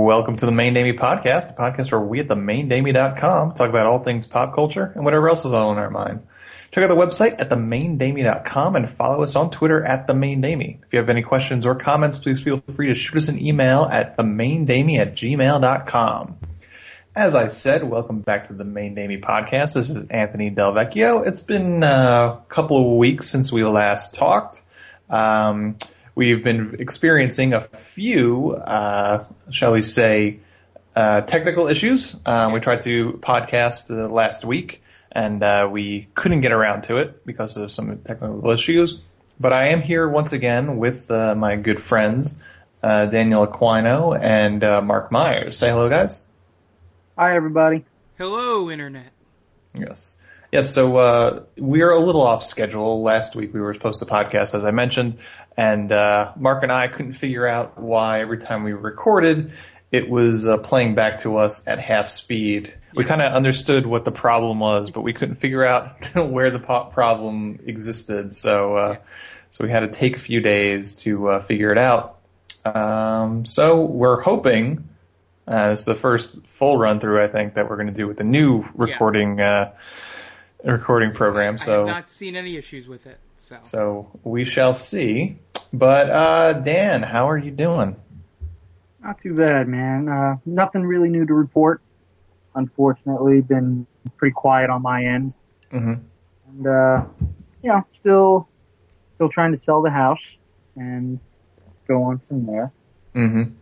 welcome to the Main Damie Podcast, the podcast where we at themaindamie.com talk about all things pop culture and whatever else is on our mind. Check out the website at themaindamie.com and follow us on Twitter at themaindamie. If you have any questions or comments, please feel free to shoot us an email at themaindamie@gmail.com. As I said, welcome back to the Main Damie Podcast. This is Anthony Del Vecchio. It's been a couple of weeks since we last talked. We've been experiencing a few, shall we say, technical issues. We tried to podcast last week, and we couldn't get around to it because of some technical issues. But I am here once again with my good friends, Daniel Aquino and Mark Myers. Say hello, guys. Hi, everybody. Hello, Internet. Yes. Yes, so we are a little off schedule. Last week we were supposed to podcast, as I mentioned, and Mark and I couldn't figure out why every time we recorded, it was playing back to us at half speed. We kind of understood what the problem was, but we couldn't figure out where the problem existed, so we had to take a few days to figure it out. So we're hoping... this is the first full run-through, I think, that we're going to do with the new recording recording program. I have not seen any issues with it. So we shall see. But, Dan, how are you doing? Not too bad, man. Nothing really new to report. Unfortunately, been pretty quiet on my end. Mm-hmm. And, still trying to sell the house and go on from there. Mm-hmm.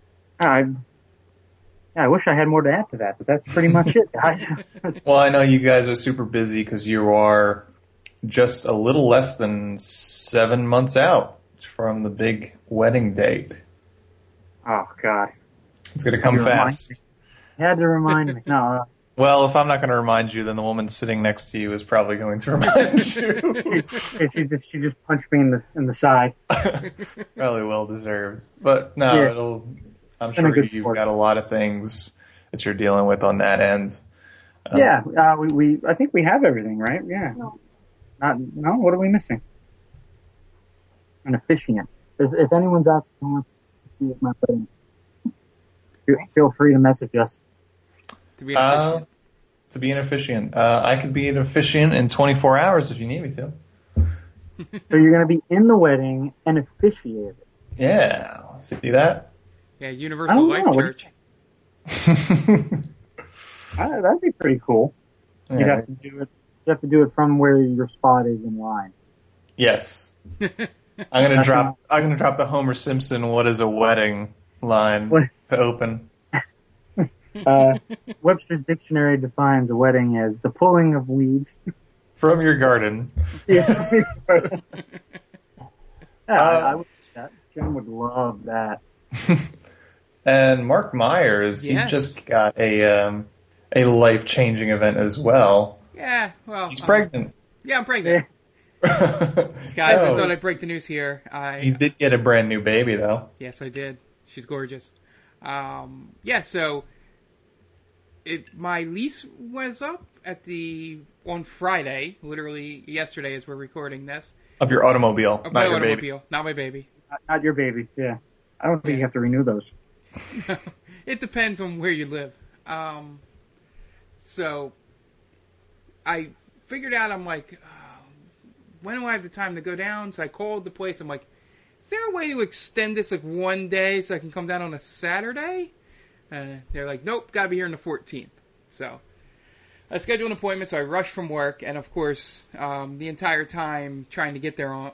I wish I had more to add to that, but that's pretty much it, guys. Well, I know you guys are super busy because you are just a little less than 7 months out from the big wedding date. Oh, God. It's going to come fast. You had to remind me. No. Well, if I'm not going to remind you, then the woman sitting next to you is probably going to remind you. she just punched me in the side. Probably well deserved. But no, I'm sure you've got a lot of things that you're dealing with on that end. We I think we have everything, right? Yeah. No. What are we missing? An officiant. If anyone's out there who wants to see my wedding, feel free to message us. To be an officiant. To be an officiant. I could be an officiant in 24 hours if you need me to. So you're going to be in the wedding and officiate it. Yeah. See that? Yeah, Universal Life Church. That'd be pretty cool. Yeah. You'd have to do it. You have to do it from where your spot is in line. Yes. I'm gonna drop the Homer Simpson "What is a wedding?" line to open. Webster's Dictionary defines a wedding as the pulling of weeds from your garden. Yeah. I would. Jim would love that. And Mark Myers, he just got a life-changing event as well. Yeah, well... He's pregnant. Yeah, I'm pregnant. Guys, I thought I'd break the news here. You did get a brand new baby, though. Yes, I did. She's gorgeous. So... my lease was up on Friday, literally yesterday as we're recording this. Of your automobile, of my automobile, not my baby. Not your baby, yeah. I don't think you have to renew those. It depends on where you live. So I figured out, I'm like, when do I have the time to go down? So I called the place. I'm like, is there a way to extend this like one day so I can come down on a Saturday? They're like, nope, gotta be here on the 14th. So I scheduled an appointment, so I rushed from work, and of course, the entire time trying to get there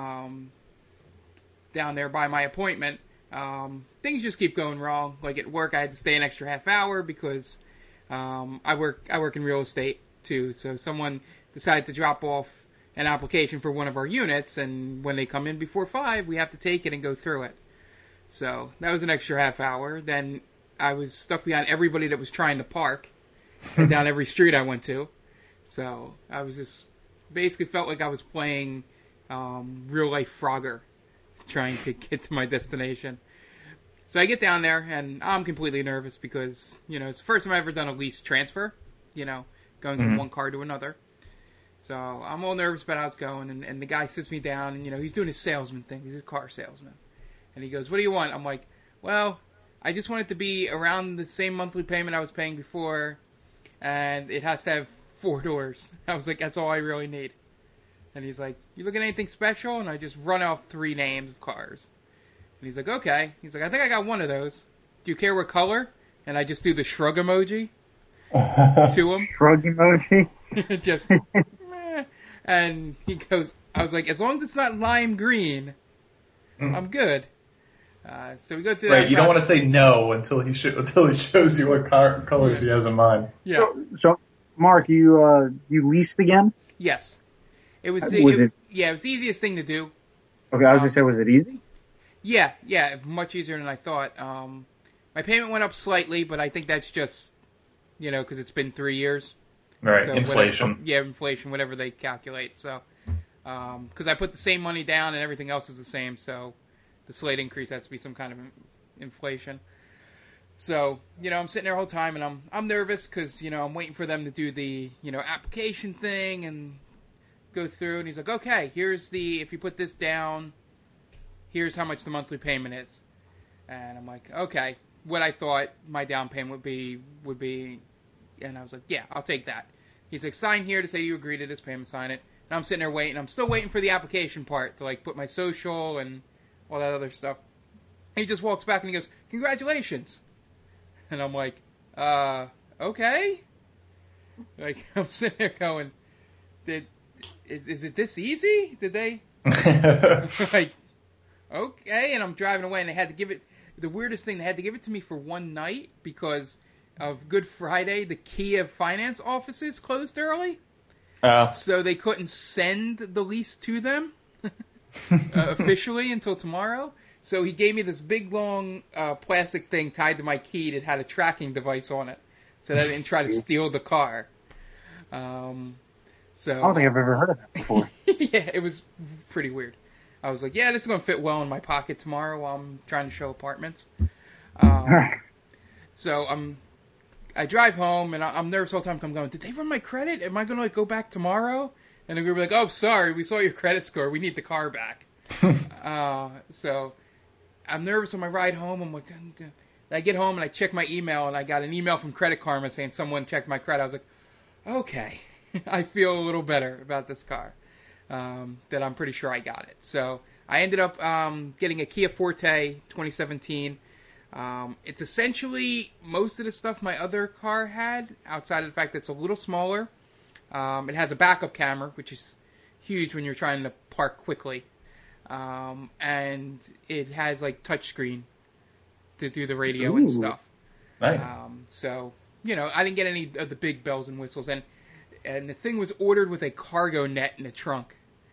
down there by my appointment, things just keep going wrong. Like at work, I had to stay an extra half hour because I work in real estate too. So someone decided to drop off an application for one of our units, and when they come in before 5, we have to take it and go through it. So that was an extra half hour. Then I was stuck behind everybody that was trying to park and down every street I went to. So I was just basically felt like I was playing real life Frogger, trying to get to my destination. So I get down there, and I'm completely nervous because, it's the first time I've ever done a lease transfer, going from one car to another. So I'm all nervous about how it's going, and the guy sits me down, and, he's doing his salesman thing. He's a car salesman. And he goes, "What do you want?" I'm like, "Well, I just want it to be around the same monthly payment I was paying before, and it has to have 4 doors. I was like, that's all I really need. And he's like, you looking at anything special? And I just run off 3 names of cars. And he's like, okay. He's like, I think I got one of those. Do you care what color? And I just do the shrug emoji to him. Shrug emoji? Just, meh. And he goes, I was like, as long as it's not lime green, I'm good. So we go through that. Right, you don't want to say no until he shows you what colors he has in mind. Yeah. So Mark, you leased again? Yes. It was. Yeah, it was the easiest thing to do. Okay, I was gonna say, was it easy? Yeah, much easier than I thought. My payment went up slightly, but I think that's just, because it's been 3 years. Right, So inflation. Inflation, whatever they calculate. So, because I put the same money down and everything else is the same, so the slight increase has to be some kind of inflation. So, I'm sitting there the whole time, and I'm nervous because, I'm waiting for them to do the, application thing and go through. And he's like, okay, if you put this down, here's how much the monthly payment is. And I'm like, okay, what I thought my down payment would be, and I was like, yeah, I'll take that. He's like, sign here to say you agree to this payment, sign it. And I'm sitting there waiting. I'm still waiting for the application part to, put my social and all that other stuff. And he just walks back and he goes, congratulations. And I'm like, okay. I'm sitting there going, is it this easy? Did they? Okay. And I'm driving away, and they had to give it, the weirdest thing, they had to give it to me for one night because of Good Friday. The Kia finance offices closed early. So they couldn't send the lease to them officially until tomorrow. So he gave me this big, long plastic thing tied to my key that had a tracking device on it, so that I didn't try to steal the car. So I don't think I've ever heard of that before. Yeah, it was pretty weird. I was like, yeah, this is going to fit well in my pocket tomorrow while I'm trying to show apartments. So I drive home, and I'm nervous all the time. I'm going, did they run my credit? Am I going to go back tomorrow? And then we were like, oh, sorry, we saw your credit score. We need the car back. So I'm nervous on my ride home. I'm like, I get home and I check my email, and I got an email from Credit Karma saying someone checked my credit. I was like, okay, I feel a little better about this car. That I'm pretty sure I got it. So I ended up getting a Kia Forte 2017. It's essentially most of the stuff my other car had, outside of the fact that it's a little smaller. It has a backup camera, which is huge when you're trying to park quickly. And it has touchscreen to do the radio and stuff. Nice. So, I didn't get any of the big bells and whistles. And the thing was ordered with a cargo net in the trunk.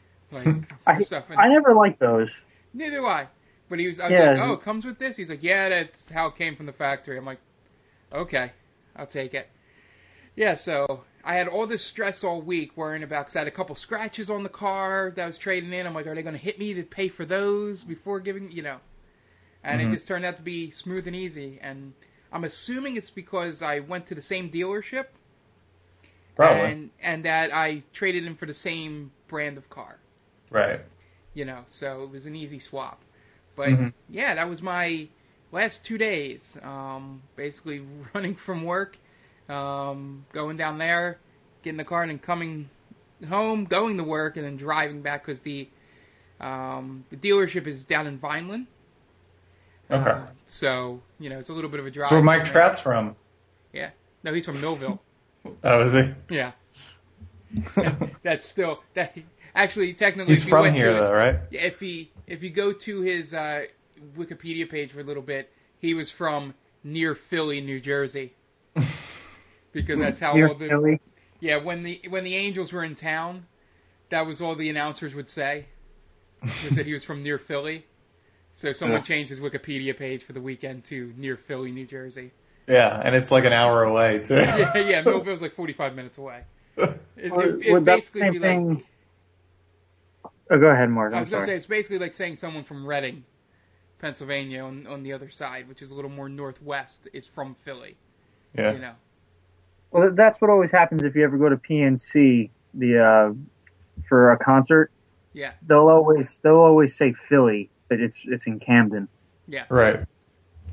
I never liked those. Neither do I. But I was like, oh, it comes with this? He's like, yeah, that's how it came from the factory. I'm like, okay, I'll take it. Yeah, so I had all this stress all week worrying about, because I had a couple scratches on the car that I was trading in. I'm like, are they going to hit me to pay for those before giving, And it just turned out to be smooth and easy. And I'm assuming it's because I went to the same dealership. Probably. And that I traded in for the same brand of car. Right. So it was an easy swap. But, yeah, that was my last 2 days. Basically running from work, going down there, getting the car, and then coming home, going to work, and then driving back, because the dealership is down in Vineland. Okay. So, it's a little bit of a drive. So where Mike Trout's from? Yeah. No, he's from Millville. Oh, is he? Yeah. That's still... Actually, technically, he's from here, though, right? Yeah, if you go to his Wikipedia page for a little bit, he was from near Philly, New Jersey, because that's how near all the Philly? Yeah, when the Angels were in town, that was all the announcers would say, was that he was from near Philly. So someone changed his Wikipedia page for the weekend to near Philly, New Jersey. Yeah, and it's like an hour away too. yeah, Millville's like 45 minutes away. Would that same thing? Oh, go ahead, Mark. I was going to say, it's basically like saying someone from Reading, Pennsylvania, on the other side, which is a little more northwest, is from Philly. Yeah. Well, that's what always happens if you ever go to PNC for a concert. Yeah. They'll always say Philly, but it's in Camden. Yeah. Right.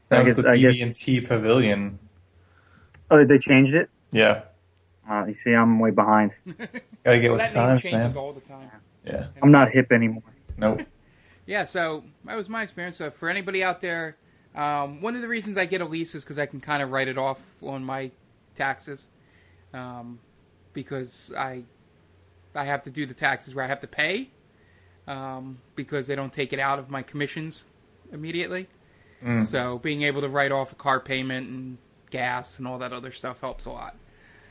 That I was guess- the I guess- BB&T Pavilion. Oh, they changed it? Yeah. You see, I'm way behind. Gotta get with That the name times, changes man. all the time. Yeah. I'm not hip anymore. Nope. Yeah, so that was my experience. So for anybody out there, one of the reasons I get a lease is because I can kind of write it off on my taxes, because I have to do the taxes where I have to pay, because they don't take it out of my commissions immediately. So being able to write off a car payment and gas and all that other stuff helps a lot.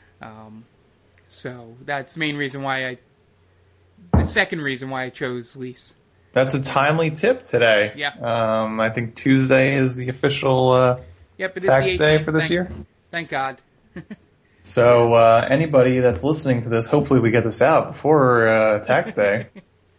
So that's the main reason why the second reason why I chose lease. That's a timely tip today. Yeah. I think Tuesday is the official Yep, it is tax the day 18th. for this year. Thank God. So anybody that's listening to this, hopefully we get this out before tax day.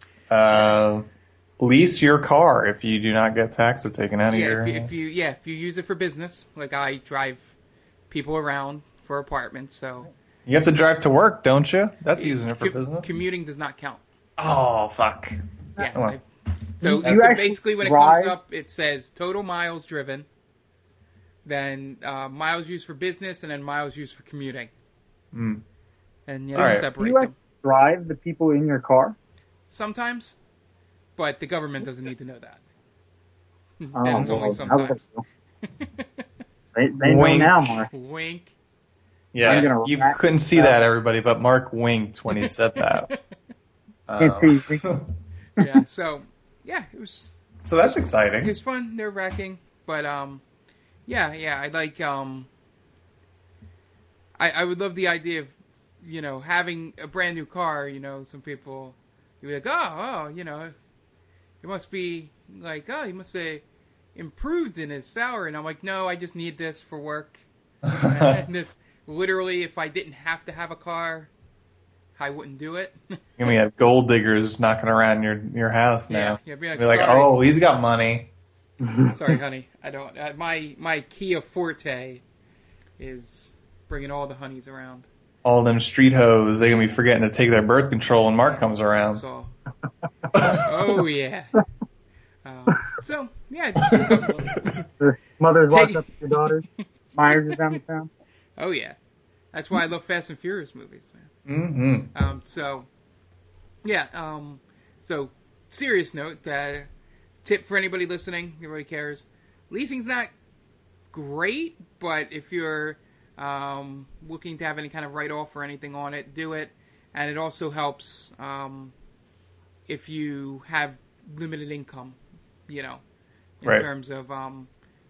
Lease your car if you do not get taxes taken out of your. If you use it for business, like I drive people around for apartments, so You have to drive to work, don't you? That's using it for business. Commuting does not count. Oh fuck! Yeah. Come on. So You actually basically, when it drive- comes up, it says total miles driven, then miles used for business, and then miles used for commuting. And you All right. Do separate you them. actually drive the people in your car? Sometimes, but the government doesn't need to know that. Oh, Then it's only well, sometimes. They know Wink. now, Mark. Wink. Yeah, I'm gonna you rat couldn't see that, everybody, but Mark winked when he said that. Can't see. Yeah. So yeah, it was. So that's It exciting. was fun, nerve wracking, but yeah, I like I would love the idea of having a brand new car. Some people you'd be like, oh, it must be like, oh, he must have improved in his salary, and I'm like, no, I just need this for work. And this literally, if I didn't have to have a car, I wouldn't do it. And we have gold diggers knocking around your house now. Yeah, Be like, sorry. oh, he's got money. Sorry, honey. I don't. My Kia Forte is bringing all the honeys around. All them street hoes, they gonna be forgetting to take their birth control when Mark comes around. That's all. Oh yeah. So yeah. The mother's Take- locked up with your daughters. Myers is down the town. Oh yeah. That's why I love Fast and Furious movies, man. Mm-hmm. So yeah. So serious note. Tip for anybody listening, who really cares. Leasing's not great, but if you're looking to have any kind of write-off or anything on it, do it. And it also helps if you have limited income, in Right. terms of, I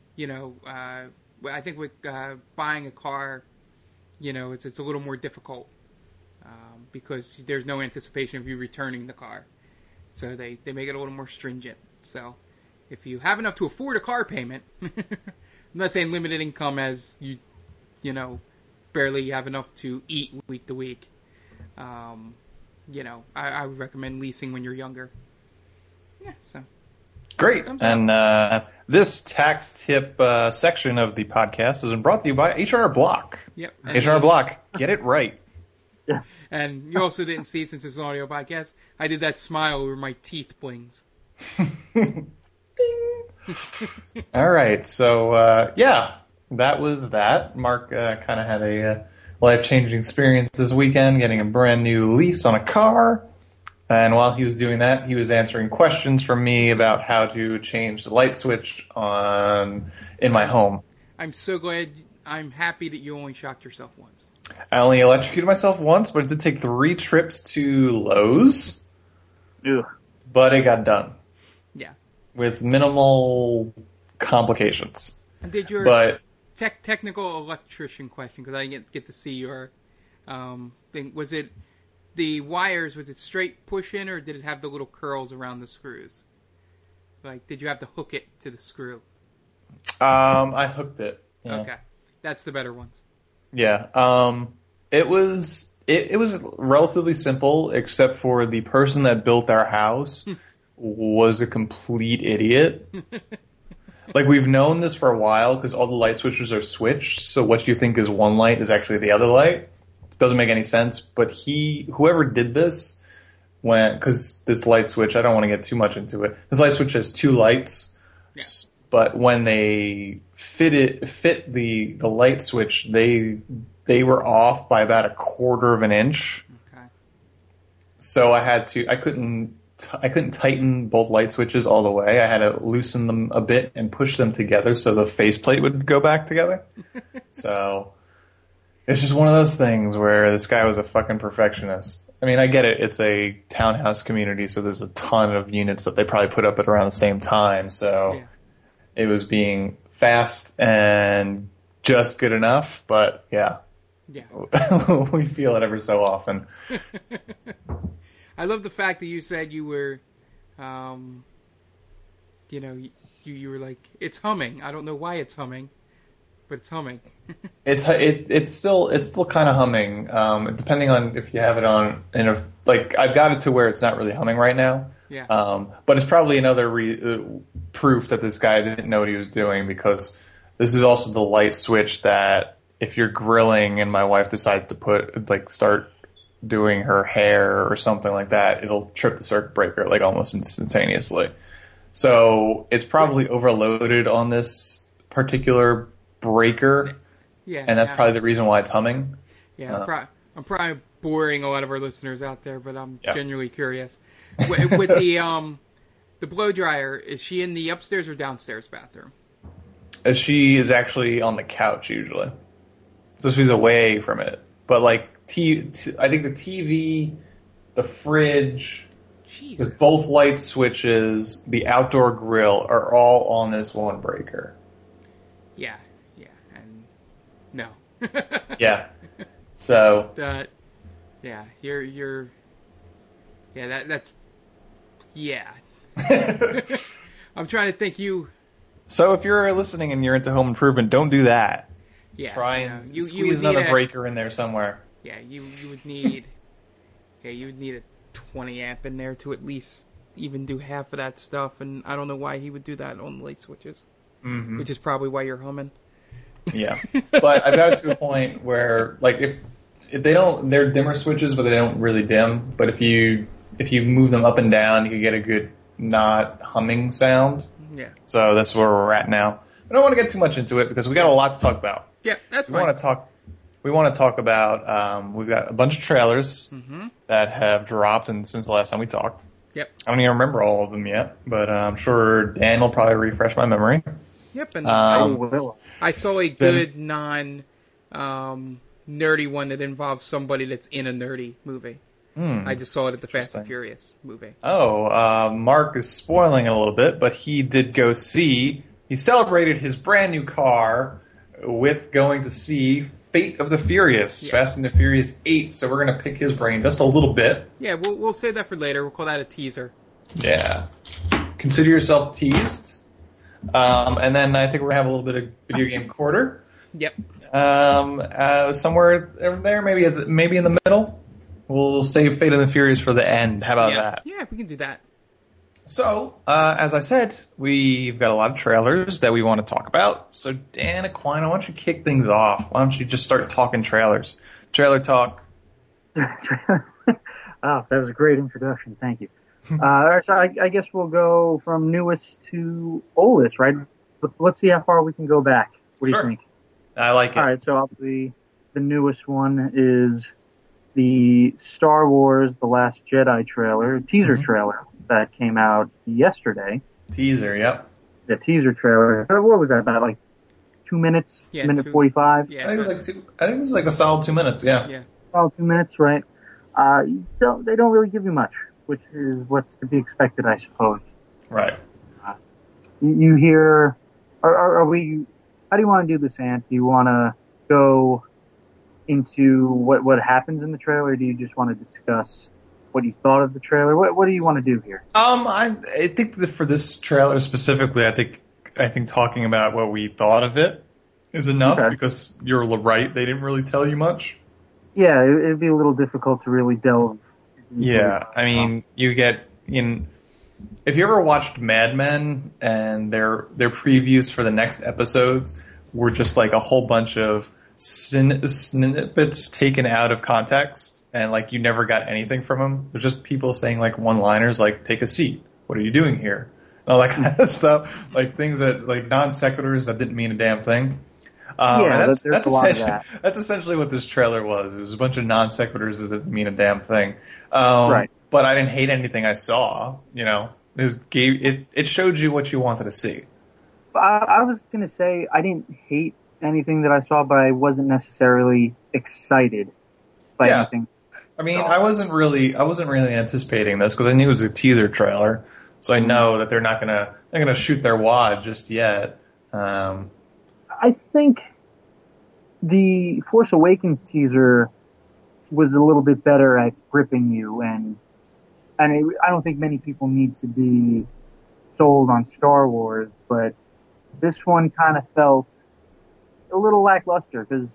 think with buying a car, it's a little more difficult because there's no anticipation of you returning the car. So they make it a little more stringent. So if you have enough to afford a car payment, I'm not saying limited income as you barely have enough to eat week to week. I would recommend leasing when you're younger. Yeah, so. Great. Thumbs up. And this tax tip section of the podcast has been brought to you by H&R Block. Yep. H&R Block, get it right. And you also didn't see, since it's an audio podcast, I did that smile where my teeth blings. All right. So, that was that. Mark kind of had a life-changing experience this weekend, getting a brand new lease on a car. And while he was doing that, he was answering questions from me about how to change the light switch in my home. I'm so glad. I'm happy that you only shocked yourself once. I only electrocuted myself once, but it did take 3 trips to Lowe's. Ugh. But it got done Yeah. with minimal complications. And did your But technical electrician question, because I didn't get to see your thing. Was it the wires? Was it straight push in, or did it have the little curls around the screws? Like, did you have to hook it to the screw? I hooked it. Yeah. Okay, that's the better ones. Yeah. It was relatively simple, except for the person that built our house was a complete idiot. Like, we've known this for a while because all the light switches are switched, so what you think is one light is actually the other light. Doesn't make any sense, but whoever did this because this light switch, I don't want to get too much into it. This light switch has 2 lights. Yeah. but when they fit the light switch, they were off by about 1/4 of an inch. Okay. So I couldn't tighten both light switches all the way. I had to loosen them a bit and push them together so the faceplate would go back together. So it's just one of those things where this guy was a fucking perfectionist. I mean, I get it. It's a townhouse community, so there's a ton of units that they probably put up at around the same time. So it was being fast and just good enough. But yeah. We feel it every so often. I love the fact that you said you were, you were like, it's humming. I don't know why it's humming, but it's humming. It's still kind of humming. Depending on if you have it on I've got it to where it's not really humming right now. Yeah. But it's probably another proof that this guy didn't know what he was doing, because this is also the light switch that if you're grilling and my wife decides to start doing her hair or something like that, it'll trip the circuit breaker almost instantaneously. So it's probably overloaded on this particular breaker, and that's probably the reason why it's humming. Yeah, I'm probably boring a lot of our listeners out there, but I'm genuinely curious. With the blow dryer, is she in the upstairs or downstairs bathroom? She is actually on the couch usually, so she's away from it. But I think the TV, the fridge, both light switches, the outdoor grill are all on this one breaker. Yeah, and no. Yeah. So. You're. Yeah, that's. Yeah. I'm trying to think. So if you're listening and you're into home improvement, don't do that. Yeah. Try and squeeze another breaker in there somewhere. Yeah, you would need. You would need a 20 amp in there to at least even do half of that stuff, and I don't know why he would do that on the light switches, which is probably why you're humming. Yeah, but I've got it to a point where if they don't, they're dimmer switches, but they don't really dim. But if you move them up and down, you can get a good not humming sound. Yeah. So that's where we're at now. I don't want to get too much into it because we got a lot to talk about. Yeah, that's fine. We want to talk about. We've got a bunch of trailers that have dropped, and since the last time we talked. Yep. I don't even remember all of them yet, but I'm sure Dan will probably refresh my memory. Yep, and I saw a good nerdy one that involves somebody that's in a nerdy movie. I just saw it at the Fast and Furious movie. Oh, Mark is spoiling it a little bit, but he did go see. He celebrated his brand new car with going to see Fate of the Furious, Fast and the Furious 8. So we're going to pick his brain just a little bit. Yeah, we'll save that for later. We'll call that a teaser. Yeah. Consider yourself teased. And then I think we're going to have a little bit of video game quarter. Yep. Somewhere there, maybe in the middle. We'll save Fate of the Furious for the end. How about that? Yeah, we can do that. So, as I said, we've got a lot of trailers that we want to talk about. So, Dan Aquino, why don't you kick things off? Why don't you just start talking trailers? Trailer talk. That was a great introduction. Thank you. All right, so I guess we'll go from newest to oldest, right? But let's see how far we can go back. What do you think? I like it. All right, so obviously the newest one is the Star Wars The Last Jedi trailer, teaser trailer that came out yesterday. Teaser, yep. The teaser trailer. What was that, about 2 minutes? Yeah, minute 45? Yeah, I think it was a solid 2 minutes, yeah. Solid 2 minutes, right. They don't really give you much, which is what's to be expected, I suppose. Right. You hear, are we, how do you want to do this, Ant? Do you want to go into what happens in the trailer, or do you just want to discuss what you thought of the trailer? What do you want to do here? I think that for this trailer specifically, I think talking about what we thought of it is enough, because you're right, they didn't really tell you much. Yeah, it'd be a little difficult to really delve. Yeah, I mean, you get if you ever watched Mad Men and their previews for the next episodes were just a whole bunch of snippets taken out of context, and you never got anything from them. There's just people saying one-liners like "Take a seat. What are you doing here?" all that kind of stuff, like things that like non sequiturs that didn't mean a damn thing. There's a lot of that. That's essentially what this trailer was. It was a bunch of non sequiturs that didn't mean a damn thing. Right. But I didn't hate anything I saw. You know, it showed you what you wanted to see. I was going to say I didn't hate anything that I saw, but I wasn't necessarily excited by anything. I mean, I wasn't really anticipating this because I knew it was a teaser trailer, so I know that they're not gonna shoot their wad just yet. I think the Force Awakens teaser was a little bit better at gripping you, and I don't think many people need to be sold on Star Wars, but this one kind of felt a little lackluster because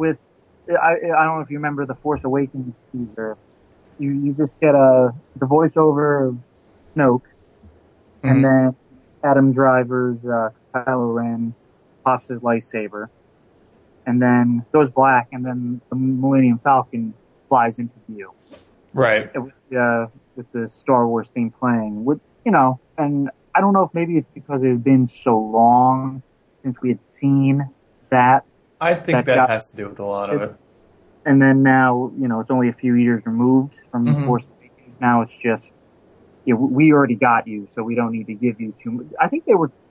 I don't know if you remember the Force Awakens teaser. You just get the voiceover of Snoke, and then Adam Driver's Kylo Ren pops his lightsaber, and then goes black, and then the Millennium Falcon flies into view. Right. With the Star Wars theme playing, and I don't know if maybe it's because it had been so long since we had seen that. I think that has to do with a lot of it. And then now, it's only a few years removed from the Force Awakens. Now it's just, we already got you, so we don't need to give you too much. I think they were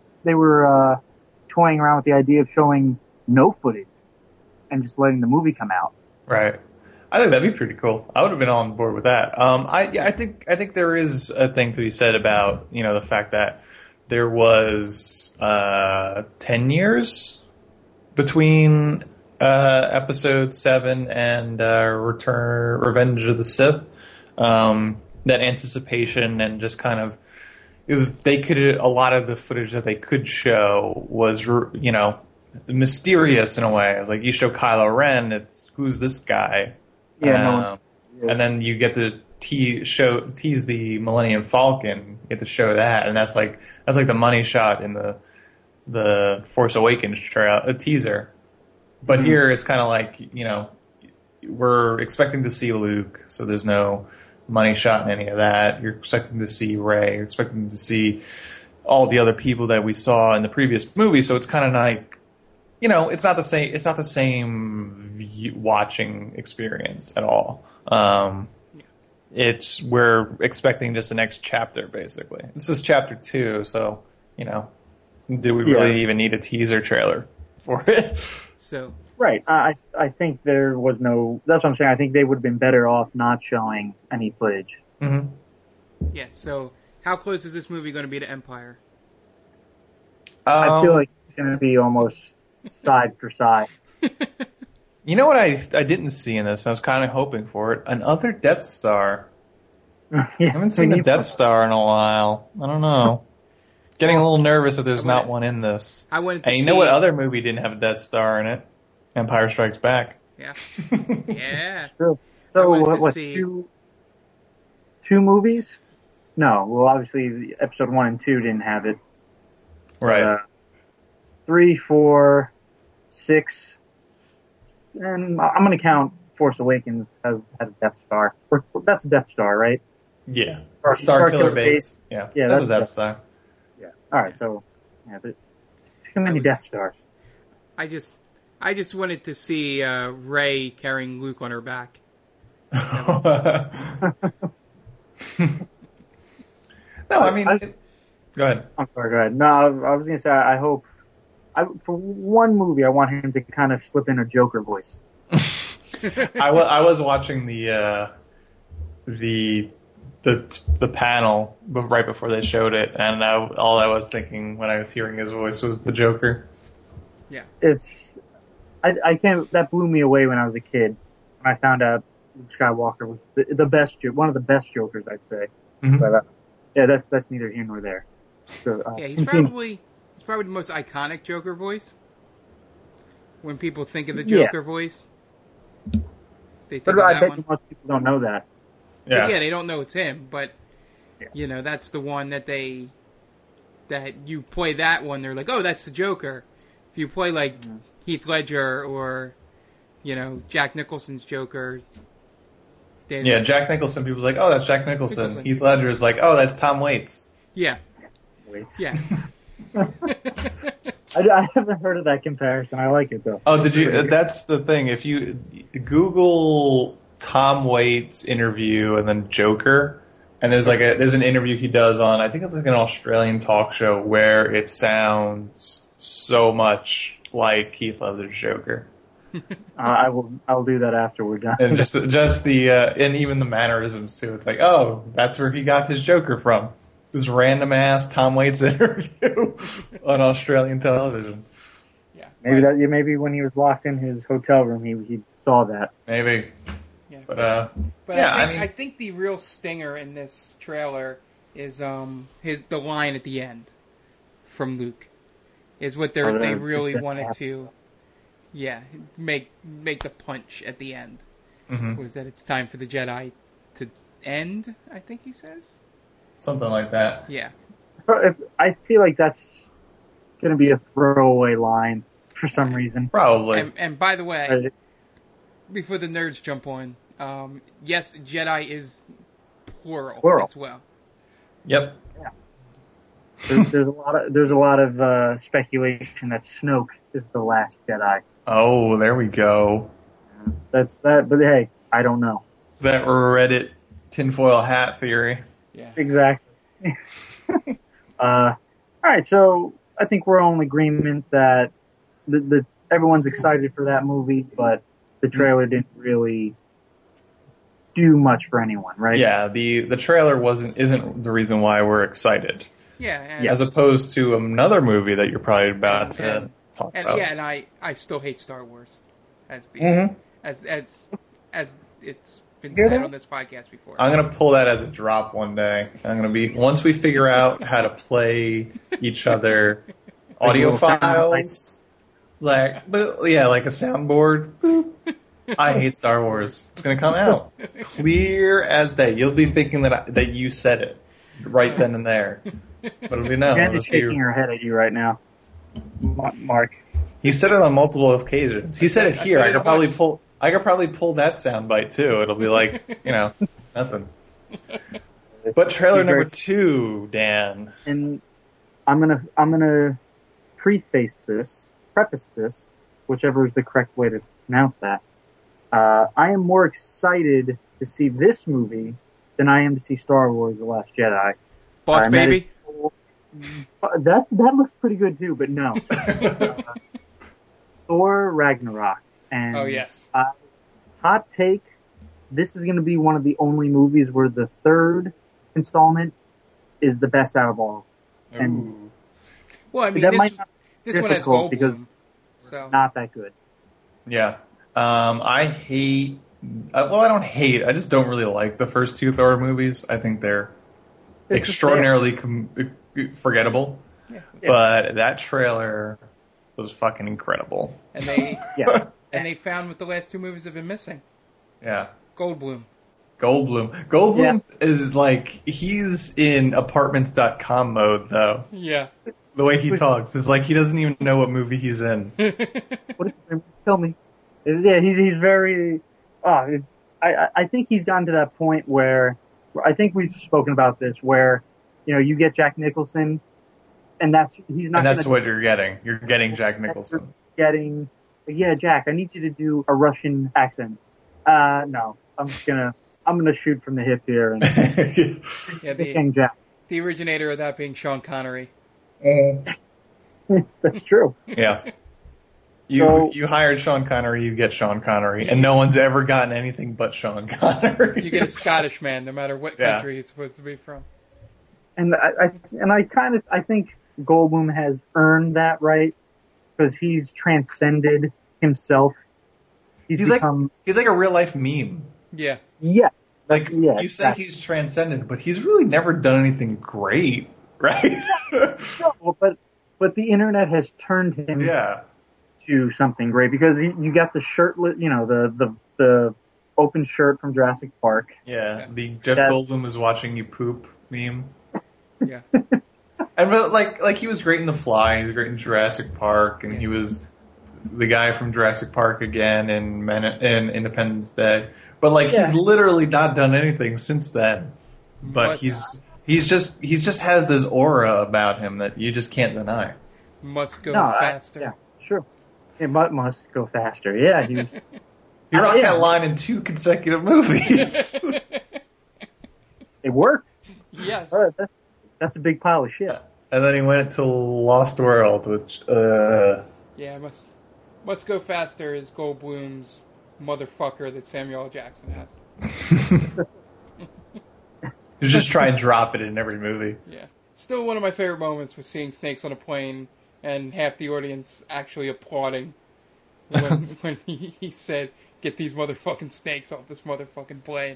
toying around with the idea of showing no footage and just letting the movie come out. Right. I think that'd be pretty cool. I would have been on board with that. I think there is a thing to be said about, the fact that there was 10 years between Episode 7 and Revenge of the Sith. That anticipation and just kind of a lot of the footage that they could show was mysterious in a way. It was like you show Kylo Ren, it's who's this guy? And then you get to tease the Millennium Falcon. You get to show that, and that's like the money shot in the Force Awakens teaser. But here it's kind of like we're expecting to see Luke, so there's no money shot in any of that. You're expecting to see Rey. You're expecting to see all the other people that we saw in the previous movie. So it's kind of like, it's not the same. It's not the same watching experience at all. We're expecting just the next chapter, basically. This is chapter 2, so do we really even need a teaser trailer for it? So right, I think there was no. That's what I'm saying. I think they would have been better off not showing any footage. Mm-hmm. Yeah. So how close is this movie going to be to Empire? I feel like it's going to be almost side for side. You know what I didn't see in this? I was kind of hoping for it. Another Death Star. I haven't seen the Death Star in a while. I don't know. Getting a little nervous that there's not one in this. And you know what other movie didn't have a Death Star in it? Empire Strikes Back. Yeah. Yeah. So what, two movies? No. Well, obviously, episode 1 and 2 didn't have it. Right. 3, 4, 6, and I'm going to count Force Awakens as a Death Star. That's a Death Star, right? Yeah. Star Killer Base. Yeah, that's a Death Star. Yeah. All right. So, too many Death Stars. I just wanted to see Rey carrying Luke on her back. No, I mean, go ahead. I'm sorry. Go ahead. No, I was going to say I hope. For one movie, I want him to kind of slip in a Joker voice. I was watching the panel right before they showed it, and all I was thinking when I was hearing his voice was the Joker. Yeah, I can't. That blew me away when I was a kid. When I found out Luke Skywalker was the best, one of the best Jokers, I'd say. Mm-hmm. But that's neither here nor there. So, he's probably the most iconic Joker voice. When people think of the Joker voice, they think of I that bet one. Most people don't know that. Yeah, they don't know it's him, but that's the one that you play that one, they're like, oh, that's the Joker. If you play like Heath Ledger or Jack Nicholson's Joker. Jack Nicholson. People's like, oh, that's Jack Nicholson. Heath Ledger is like, oh, that's Tom Waits. Yeah. weights. Yeah. I haven't heard of that comparison. I like it though. Oh, did you? That's the thing. If you Google Tom Waits interview and then Joker, and there's an interview he does on, I think it's like an Australian talk show where it sounds so much like Heath Ledger's Joker. I'll do that after we're done. And just the and even the mannerisms too. It's like, oh, that's where he got his Joker from. This random ass Tom Waits interview on Australian television. Yeah. Maybe when he was locked in his hotel room, he saw that. Maybe. Yeah. But yeah, I mean, I think the real stinger in this trailer is the line at the end from Luke is what they really wanted to, make the punch at the end. mm-hmm. Was that it's time for the Jedi to end? I think he says something like that. Yeah. I feel like that's going to be a throwaway line for some reason. Probably. And by the way, before the nerds jump on, yes, Jedi is plural as well. Yep. Yeah. There's a lot of speculation that Snoke is the last Jedi. Oh, there we go. That's that. But hey, I don't know. Is that Reddit tinfoil hat theory? Yeah. Exactly. All right, so I think we're all in agreement that the everyone's excited for that movie, but the trailer didn't really do much for anyone, right? Yeah, the trailer isn't the reason why we're excited. Yeah. As opposed to another movie that you're probably about to talk about. Yeah, and I still hate Star Wars as the Mm-hmm. as it's been said on this podcast before. I'm gonna pull that as a drop one day. Once we figure out how to play each other audio files, like a soundboard. Boop. I hate Star Wars. It's gonna come out clear as day. You'll be thinking that you said it right then and there, but it'll be no. Jen is shaking her head at you right now, Mark. He said it on multiple occasions. He said it here. I could probably pull that soundbite too. It'll be like, nothing. But trailer number 2, Dan. And I'm gonna preface this, whichever is the correct way to pronounce that. I am more excited to see this movie than I am to see Star Wars: The Last Jedi. Boss Baby. That looks pretty good too, but no. Thor Ragnarok. And oh yes. Hot take: this is going to be one of the only movies where the third installment is the best out of all. And well, I mean, this one has Goldblum, because so not that good. Yeah. I hate. I don't hate. I just don't really like the first 2 Thor movies. I think they're extraordinarily forgettable. Yeah. But that trailer was fucking incredible. And they and they found what the last 2 movies have been missing. Yeah. Goldblum Yes. is like, he's in apartments.com mode though. Yeah. The way he talks is like he doesn't even know what movie he's in. Tell me. Yeah, he's very. I think he's gotten to that point where I think we've spoken about this, where you get Jack Nicholson, and he's not. And that's what you're getting. You're getting Jack Nicholson. Jack, I need you to do a Russian accent. No, I'm gonna shoot from the hip here and King Jack. The originator of that being Sean Connery. That's true. Yeah. You hired Sean Connery, you get Sean Connery, and no one's ever gotten anything but Sean Connery. You get a Scottish man, no matter what country he's supposed to be from. And I think Goldblum has earned that right, because he's transcended himself. He's like a real life meme. Yeah. Yeah. You say he's transcended, but he's really never done anything great, right? No, but the internet has turned him to something great, because you got the shirtless, the open shirt from Jurassic Park. Yeah, the Jeff Goldblum is watching you poop meme. Yeah. And like he was great in The Fly, he was great in Jurassic Park, and he was the guy from Jurassic Park again in Independence Day. But he's literally not done anything since then. But he's He just has this aura about him that you just can't deny. Must go faster. Yeah, sure. It must go faster. Yeah, He wrote that line in 2 consecutive movies. It worked. Yes. That's a big pile of shit. And then he went to Lost World, which Yeah, must go faster is Goldblum's motherfucker that Samuel L. Jackson has. You just try and drop it in every movie. Yeah. Still one of my favorite moments was seeing snakes on a plane and half the audience actually applauding when he said, "Get these motherfucking snakes off this motherfucking plane."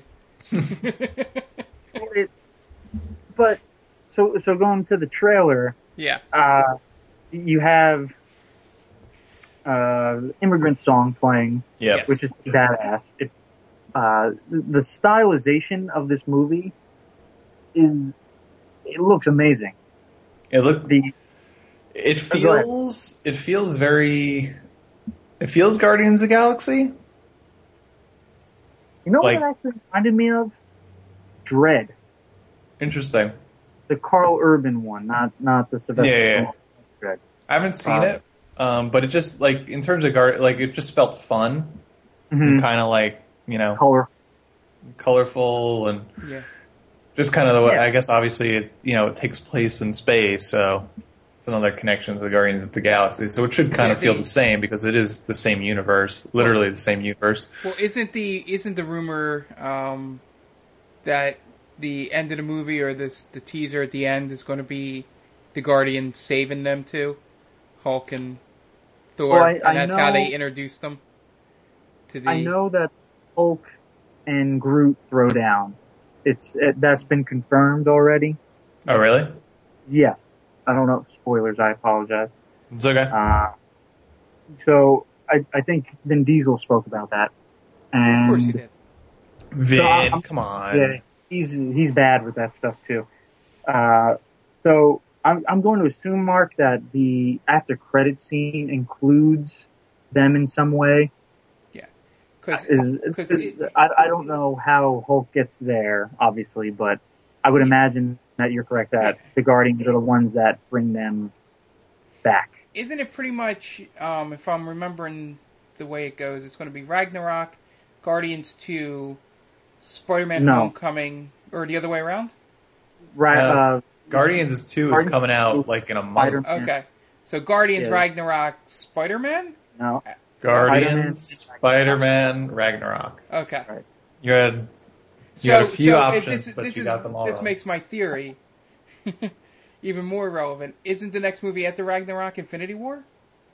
But so going to the trailer, Yeah. You have Immigrant Song playing, Yep. which is badass. The stylization of this movie it looks amazing. It feels Guardians of the Galaxy. You know what it actually reminded me of? Dread. Interesting. The Carl Urban one, not the Sylvester. Yeah. Dread. I haven't seen it, but it just in terms of it just felt fun, Mm-hmm. kind of colorful and just kind of the way. I guess obviously it takes place in space, so it's another connection to the Guardians of the Galaxy. So it should kind of feel the same because it is the same universe, literally the same universe. Well, isn't the rumor that the end of the movie or the teaser at the end is going to be the Guardians saving them too, Hulk and Thor, Well, and that's how they introduced them to the. I know that Hulk and Groot throw down. That's been confirmed already. Oh, really? Yes. I don't know. Spoilers. I apologize. It's okay. So I think Vin Diesel spoke about that. And Of course he did. Vin, come on. Yeah, he's bad with that stuff too. So I'm going to assume, Mark, that the after credit scene includes them in some way. Yeah, because I don't know how Hulk gets there, obviously, but I would imagine that you're correct that the Guardians are the ones that bring them back. Isn't it pretty much, if I'm remembering the way it goes, it's going to be Ragnarok, Guardians 2, Spider-Man Homecoming, or the other way around? Right. Guardians 2 is coming out in a month. Spider-Man. Okay. So Guardians, Ragnarok, Spider-Man? No. Guardians, Spider-Man, Ragnarok. Okay. Right. You had a few options, but you got them all This wrong. makes my theory even more relevant. Isn't the next movie after Ragnarok Infinity War?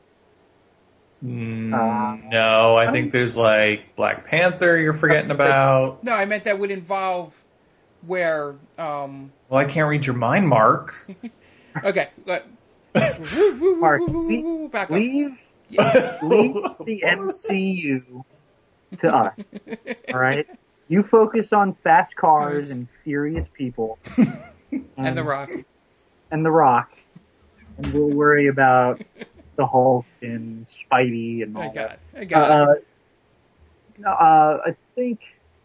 No, I think there's Black Panther you're forgetting about. No, I meant that would involve where... Well, I can't read your mind, Mark. Okay. Mark, back up. leave the MCU to us. All right? You focus on fast cars and furious people. And The Rock. And The Rock. And we'll worry about the Hulk and Spidey and all that. I got it. I think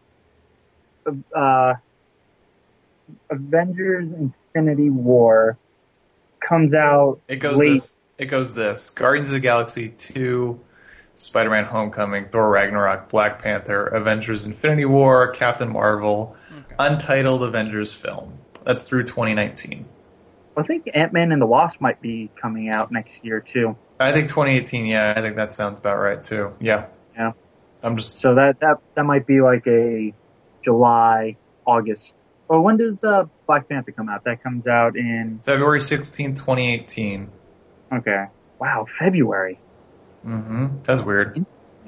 Avengers Infinity War comes out It goes late. this. Guardians of the Galaxy 2, Spider-Man Homecoming, Thor Ragnarok, Black Panther, Avengers Infinity War, Captain Marvel, Untitled Avengers film. That's through 2019. I think Ant-Man and the Wasp might be coming out next year too. I think 2018, I think that sounds about right too. Yeah. Yeah. So that might be like a July, August. Well, when does Black Panther come out? That comes out in February 16, 2018. Okay. Wow, February. That's weird.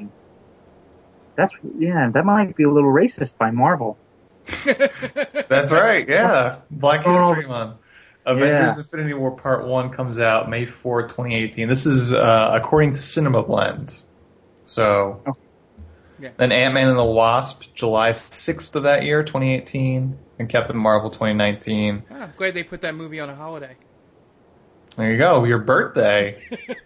That might be a little racist by Marvel. That's right, yeah. Black History Month. Avengers Yeah. Infinity War Part 1 comes out May 4, 2018. This is according to Cinema Blend. So, then Ant-Man and the Wasp, July 6th of that year, 2018. And Captain Marvel, 2019. I'm glad they put that movie on a holiday. There you go, your birthday.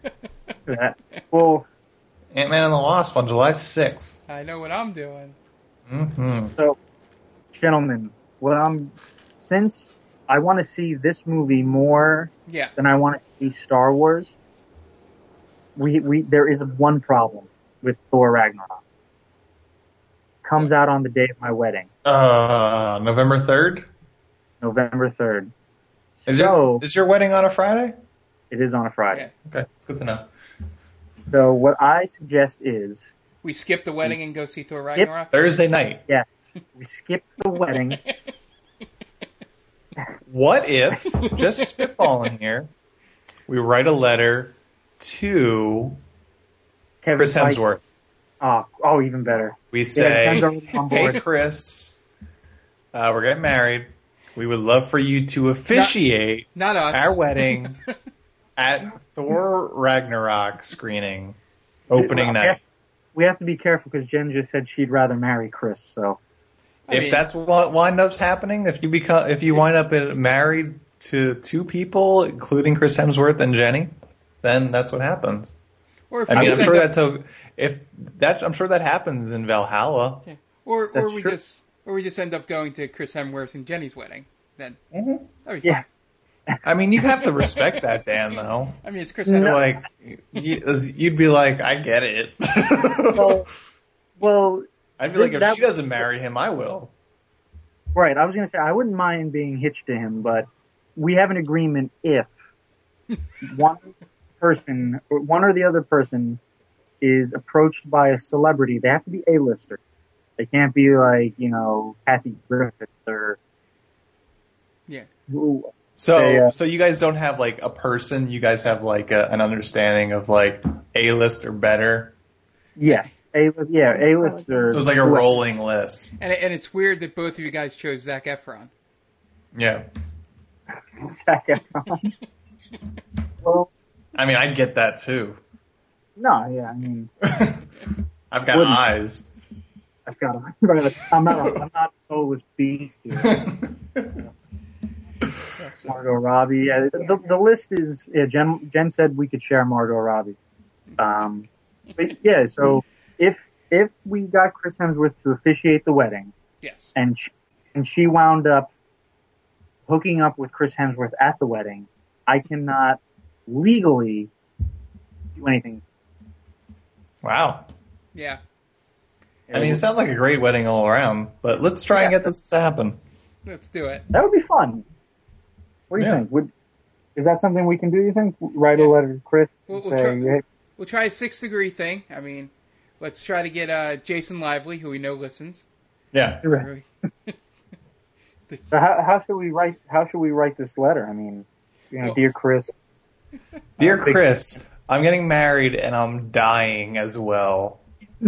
Well, Ant-Man and the Wasp on July 6th. I know what I'm doing. So, gentlemen, since I want to see this movie more than I want to see Star Wars. There is one problem with Thor Ragnarok. Comes out on the day of my wedding. November 3rd? November 3rd. Is your wedding on a Friday? It is on a Friday. Okay, it's good to know. So what I suggest is... We skip the wedding and go see Thor Ragnarok? Thursday night. Yes. We skip the wedding. What if, just spitballing here, we write a letter to Chris Hemsworth? Oh, even better. We say, hey, Chris, we're getting married. We would love for you to officiate not us. Our wedding at Thor Ragnarok screening, opening night. We have to be careful because Jen just said she'd rather marry Chris. So, if that's what winds up happening, if you wind up married to two people, including Chris Hemsworth and Jenny, then that's what happens. Or if I'm sure I'm sure that happens in Valhalla. Yeah. Or we just end up going to Chris Hemsworth and Jenny's wedding. Then that'd be fun. I mean, you have to respect that, Dan. Though. I mean, it's Chris Hemsworth. Like, you'd be like, I get it. well, I'd be like, if she doesn't marry him, I will. Right. I was going to say I wouldn't mind being hitched to him, but we have an agreement if one or the other person is approached by a celebrity, they have to be A-lister. They can't be like, Kathy Griffith or... Yeah. So you guys don't have like a person, you guys have like an understanding of like A-list or better? Yes. A-list or... So it's like a rolling list. And it's weird that both of you guys chose Zac Efron. Yeah. Zac Efron. Well... I mean, I get that too. No, yeah, I mean... I've got eyes. I'm not a soulless beast here. Margot Robbie. Yeah, the list is... Yeah, Jen said we could share Margot Robbie. But yeah, so if we got Chris Hemsworth to officiate the wedding... Yes. And she wound up hooking up with Chris Hemsworth at the wedding, I cannot legally do anything. Wow. Yeah. I mean, it sounds like a great wedding all around, but let's try and get this to happen. Let's do it. That would be fun. What do you think? Is that something we can do, you think? Write a letter to Chris? We'll try a 6 degree thing. I mean, let's try to get Jason Lively, who we know listens. Yeah. Right. So how should we write this letter? I mean, dear Chris. Dear Chris, I'm getting married and I'm dying as well.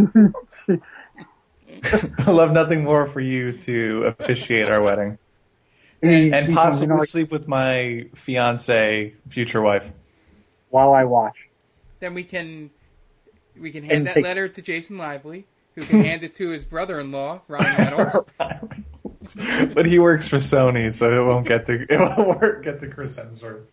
I love nothing more for you to officiate our wedding. And possibly sleep with my fiance, future wife. While I watch. Then we can hand that letter to Jason Lively, who can hand it to his brother-in-law, Ryan Reynolds. But he works for Sony, so it won't get to Chris Hemsworth.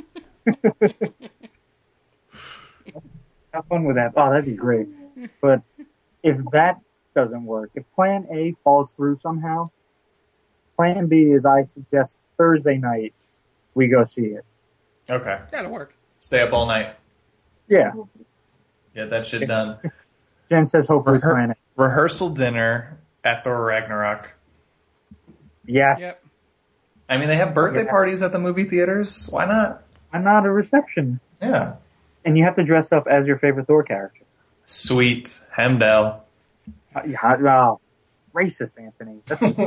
Have fun with that. Oh, that'd be great. But if that doesn't work, if Plan A falls through somehow, Plan B is I suggest Thursday night we go see it. Okay. That'll work. Stay up all night. Yeah. Get that shit done. Jen says hopefully Plan A. Rehearsal dinner at Thor Ragnarok. Yes. Yep. I mean, they have birthday parties at the movie theaters. Why not? Why not a reception? Yeah. And you have to dress up as your favorite Thor character. Sweet. Hemdell. Racist, Anthony.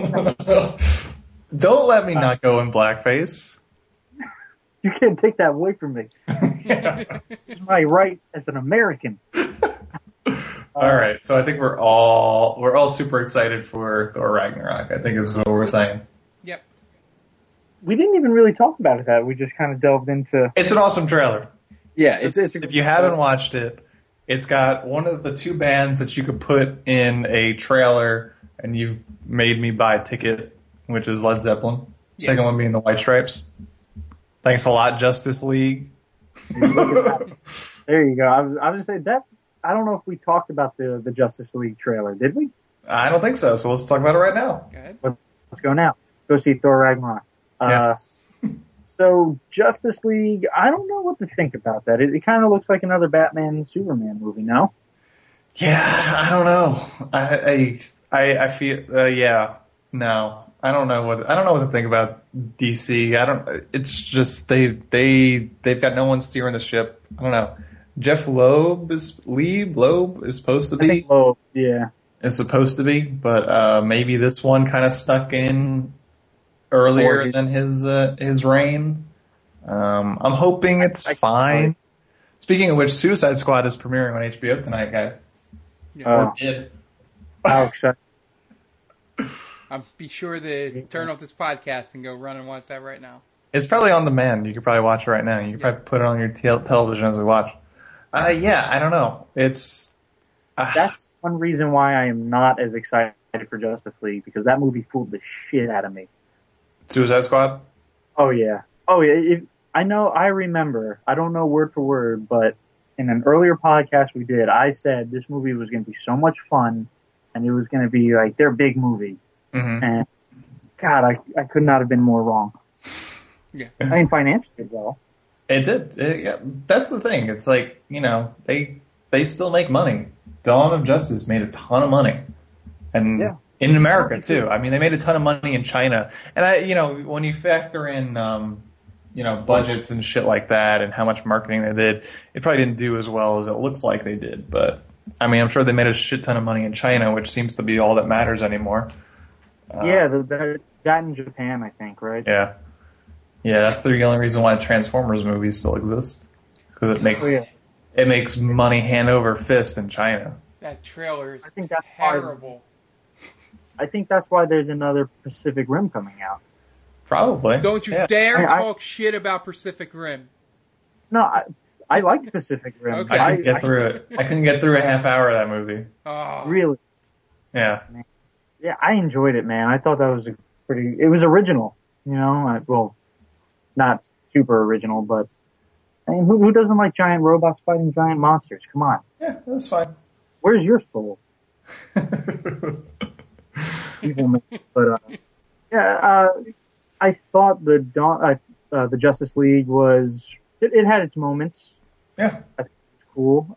Don't let me not go in blackface. You can't take that away from me. It's my right as an American. All right, so I think we're all super excited for Thor Ragnarok. I think is what we're saying. Yep. We didn't even really talk about that. We just kind of delved into. It's an awesome trailer. Yeah, if you haven't watched it, it's got one of the two bands that you could put in a trailer, and you've made me buy a ticket, which is Led Zeppelin. Yes. Second one being the White Stripes. Thanks a lot, Justice League. There you go. I was going to say that. I don't know if we talked about the Justice League trailer, did we? I don't think so. So let's talk about it right now. Go ahead. Let's go now. Go see Thor Ragnarok. Yeah. So Justice League, I don't know what to think about that. It kind of looks like another Batman and Superman movie, no? Yeah, I don't know. I feel yeah. No, I don't know what to think about DC. I don't. It's just they've got no one steering the ship. I don't know. Jeff Loeb is supposed to I be. think Loeb, yeah. Is supposed to be, but maybe this one kind of stuck in earlier than his reign. I'm hoping it's fine. Speaking of which, Suicide Squad is premiering on HBO tonight, guys. Yeah. Did. How excited. I'll be sure to turn off this podcast and go run and watch that right now. It's probably on demand. You could probably watch it right now. You could probably put it on your television as we watch. Yeah, I don't know. It's That's one reason why I am not as excited for Justice League, because that movie fooled the shit out of me. Suicide Squad? Oh yeah. I remember. I don't know word for word, but in an earlier podcast we did, I said this movie was going to be so much fun, and it was going to be like their big movie. Mm-hmm. And God, I could not have been more wrong. Yeah. I mean, financially, well. It did. Yeah, that's the thing. It's like, they still make money. Dawn of Justice made a ton of money. And in America, too. I mean, they made a ton of money in China. And, when you factor in, budgets and shit like that and how much marketing they did, it probably didn't do as well as it looks like they did. But, I mean, I'm sure they made a shit ton of money in China, which seems to be all that matters anymore. That in Japan, I think, right? Yeah. Yeah, that's the only reason why Transformers movies still exist. Because it makes money hand over fist in China. That trailer is that's terrible. I think that's why there's another Pacific Rim coming out. Probably. Don't you dare talk shit about Pacific Rim. No, I liked Pacific Rim. Okay. I couldn't get through it. I couldn't get through a half hour of that movie. Oh. Really? Yeah. Yeah, I enjoyed it, man. I thought that was it was original, well, not super original, but I mean, who doesn't like giant robots fighting giant monsters? Come on. Yeah, that's fine. Where's your soul? Evil man. But, I thought the Justice League was, it had its moments. Yeah. I think it's cool.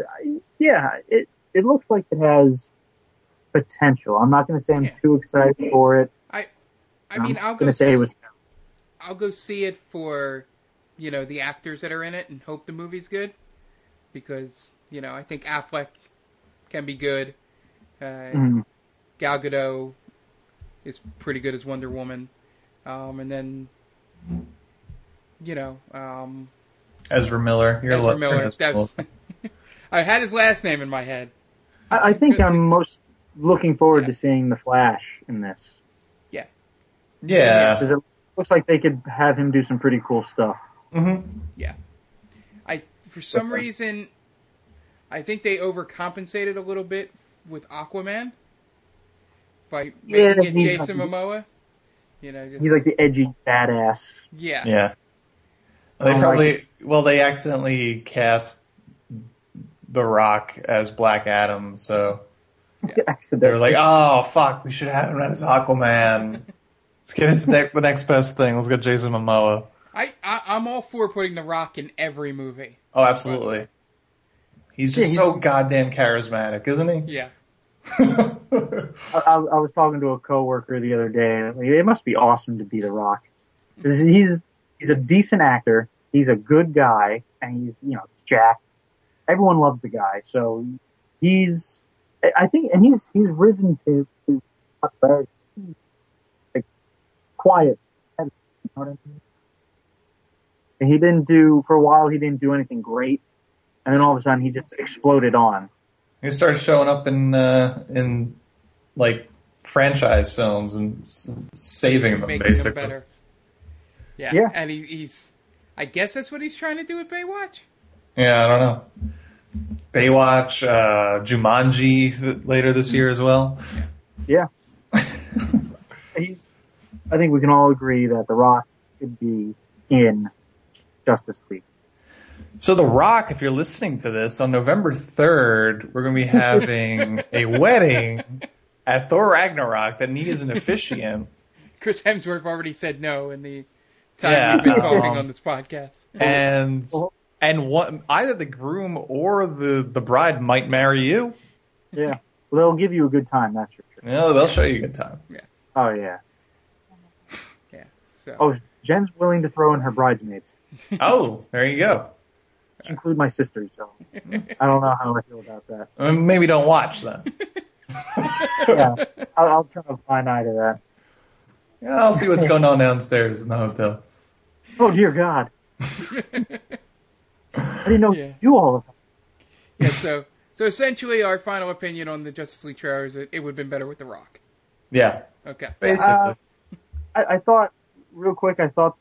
It looks like it has potential. I'm not going to say I'm too excited for it. I mean, I'll go see it for, the actors that are in it and hope the movie's good. Because, I think Affleck can be good. Gal Gadot is pretty good as Wonder Woman. And then, Ezra Miller. Ezra Miller. I had his last name in my head. I think I'm most looking forward to seeing the Flash in this. Yeah. Because it looks like they could have him do some pretty cool stuff. Mm-hmm. Yeah. For some reason, I think they overcompensated a little bit with Aquaman by making it Jason Momoa. He's like the edgy badass. Yeah. Yeah. They accidentally cast The Rock as Black Adam, so they were like, oh, fuck, we should have him as Aquaman. Let's get the next best thing. Let's get Jason Momoa. I'm all for putting The Rock in every movie. Oh, absolutely. He's just so goddamn charismatic, isn't he? Yeah. I was talking to a coworker the other day. It must be awesome to be The Rock. He's a decent actor. He's a good guy, and he's jacked. Everyone loves the guy, so he's risen to quiet. You know what I mean? And for a while, he didn't do anything great, and then all of a sudden, he just exploded on. He started showing up in like franchise films and saving them, basically. Them better. Yeah, and he's. I guess that's what he's trying to do with Baywatch. Yeah, I don't know. Baywatch, Jumanji later this year as well. Yeah. I think we can all agree that The Rock should be in Justice League. So The Rock, if you're listening to this, on November 3rd, we're going to be having a wedding at Thor Ragnarok that needs an officiant. Chris Hemsworth already said no in the time we've been talking on this podcast. And what, either the groom or the bride might marry you. Yeah. Well, they'll give you a good time, that's for sure. No, they'll show you a good time. Yeah. Oh, yeah. Yeah. So. Oh, Jen's willing to throw in her bridesmaids. Oh, there you go. Which include my sisters, so I don't know how I feel about that. Maybe don't watch then. Yeah, I'll turn a blind eye to that. Yeah, I'll see what's going on downstairs in the hotel. Oh, dear God. I didn't know you do all of that. Yeah, so essentially our final opinion on the Justice League trailer is it would have been better with The Rock. Yeah. Okay. Basically. I thought, real quick,